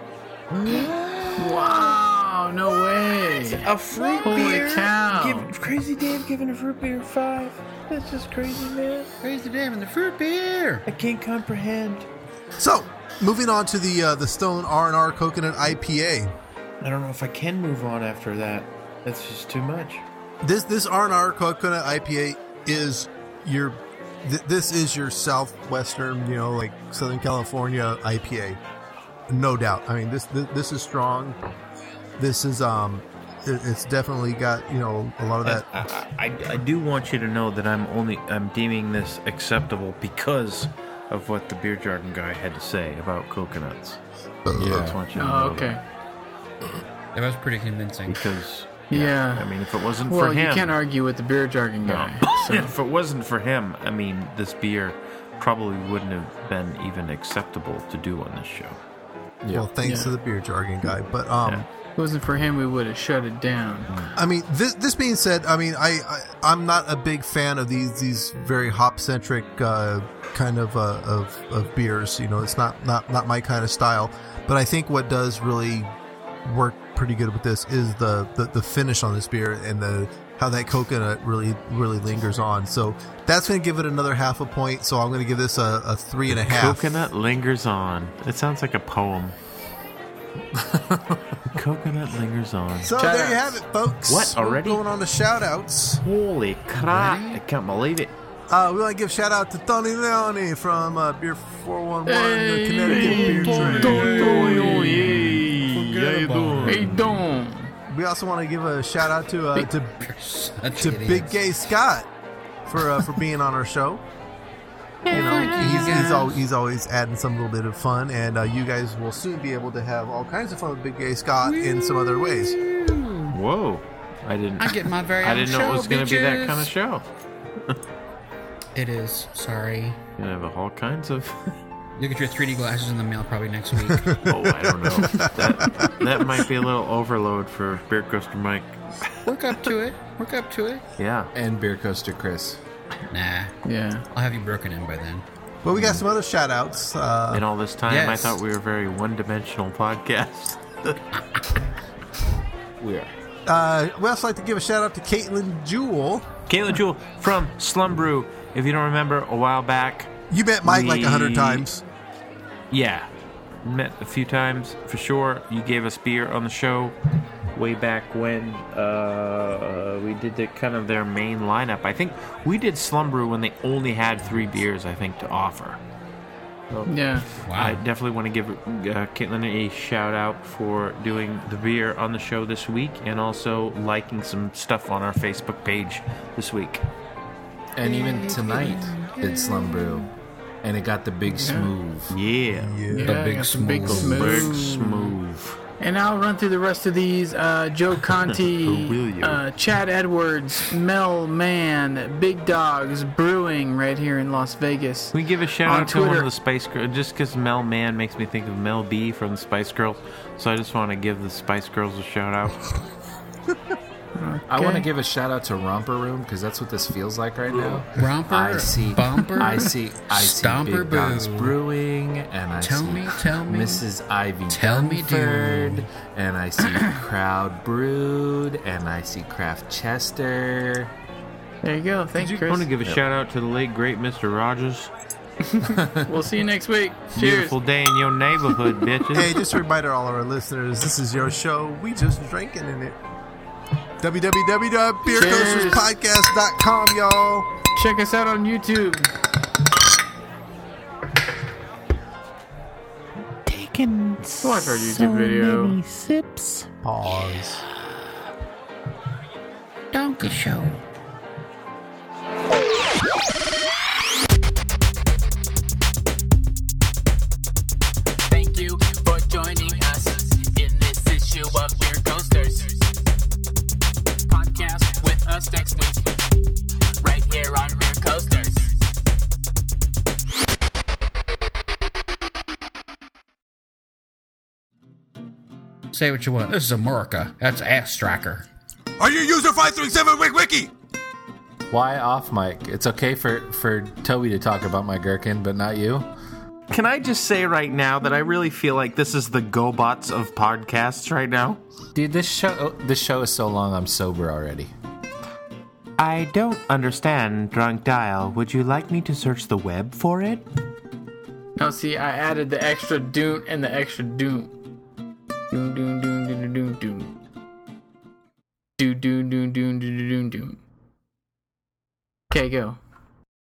Wow, no way. A fruit Holy beer? cow. Crazy Dave giving a fruit beer 5. That's just crazy, man. Crazy Dave and the fruit beer. I can't comprehend. So, moving on to the Stone R&R Coconut IPA. I don't know if I can move on after that. That's just too much. This R&R Coconut IPA is your southwestern, you know, like Southern California IPA, no doubt. I mean, this is strong. This is it's definitely got, you know, a lot of that. I do want you to know that I'm deeming this acceptable because of what the beer jargon guy had to say about coconuts. Yeah. Just want you to know Okay. That was pretty convincing. Because Yeah. I mean, if it wasn't Well, for him, you can't argue with the beer jargon guy. So. if it wasn't for him, I mean, this beer probably wouldn't have been even acceptable to do on this show. Well, thanks to the beer jargon guy, but If it wasn't for him, we would have shut it down. I mean, this being said, I mean, I'm not a big fan of these very hop centric kind of beers. You know, it's not my kind of style. But I think what does really work pretty good with this is the finish on this beer and how that coconut really lingers on. So that's going to give it another half a point. So I'm going to give this a 3.5. Coconut lingers on. It sounds like a poem. Coconut lingers on. So there you have it, folks. What, already? We're going on to shout outs. Holy crap. I can't believe it. We want to give shout out to Tony Leone from Beer 411, the Connecticut Beer Train. How you doing? We also want to give a shout out to Big Gay Scott for being on our show. You know, he's always adding some little bit of fun, and you guys will soon be able to have all kinds of fun with Big Gay Scott in some other ways. Whoa! I didn't know it was going to be that kind of show. It is. Sorry. You have all kinds of. You'll get your 3D glasses in the mail probably next week. Oh, I don't know. That might be a little overload for Beer Coaster Mike. Work up to it. Yeah. And Beer Coaster Chris. Nah. Yeah. I'll have you broken in by then. Well, we got some other shout outs. And all this time, yes. I thought we were a very one-dimensional podcast. We are. We also like to give a shout out to Caitlin Jewell. Caitlin Jewell from Slum Brew. If you don't remember, a while back. You met Mike like 100 times. Yeah. Met a few times, for sure. You gave us beer on the show way back when we did their main lineup. I think we did Slum Brew when they only had 3 beers, I think, to offer. So Yeah. Wow. I definitely want to give Caitlin a shout out for doing the beer on the show this week and also liking some stuff on our Facebook page this week. And even tonight, it's Slum Brew. And it got the big smooth. Yeah. The big got some big smooth. Big smooth. smooth. And I'll run through the rest of these. Joe Conti, Will you? Chad Edwards, Mel Mann, Big Dogs Brewing right here in Las Vegas. We give a shout On out to one Twitter. of the Spice Girls, just because Mel Mann makes me think of Mel B from the Spice Girls. So I just want to give the Spice Girls a shout out. I want to give a shout out to Romper Room because that's what this feels like right now. Romper, I see Bumper, I see Stomper Big Dogs Boo. Brewing, and I Tell see me, Mrs. Ivy Tell me, Dunford, dude. and I see Crowd Brewed, and I see Craft Chester. There you go. Thank you, I want Chris. to give a shout out to the late, great Mr. Rogers. We'll see you next week. Cheers. Beautiful day in your neighborhood, bitches. Hey, just a reminder to all our listeners, this is your show. We just drinking in it. www.beercoasterspodcast.com, y'all. Check us out on YouTube. Taking Watch our YouTube video. many sips. Pause. Donkey Show. Thank you for joining us in this issue of Beer Coasters. Podcast with us next week, right here on Beer Coasters. Say what you want. This is America. That's Ass Striker. Are you user 537 wiki? Why off mic? It's okay for Toby to talk about my gherkin, but not you. Can I just say right now that I really feel like this is the GoBots of podcasts right now? Dude, this show is so long I'm sober already. I don't understand, Drunk Dial. Would you like me to search the web for it? Now, see, I added the extra doon and the extra doon. Doon, doon, doon, doon, doon, doon. Doon, doon, doon, doon, doon, doon, doon. Okay, go.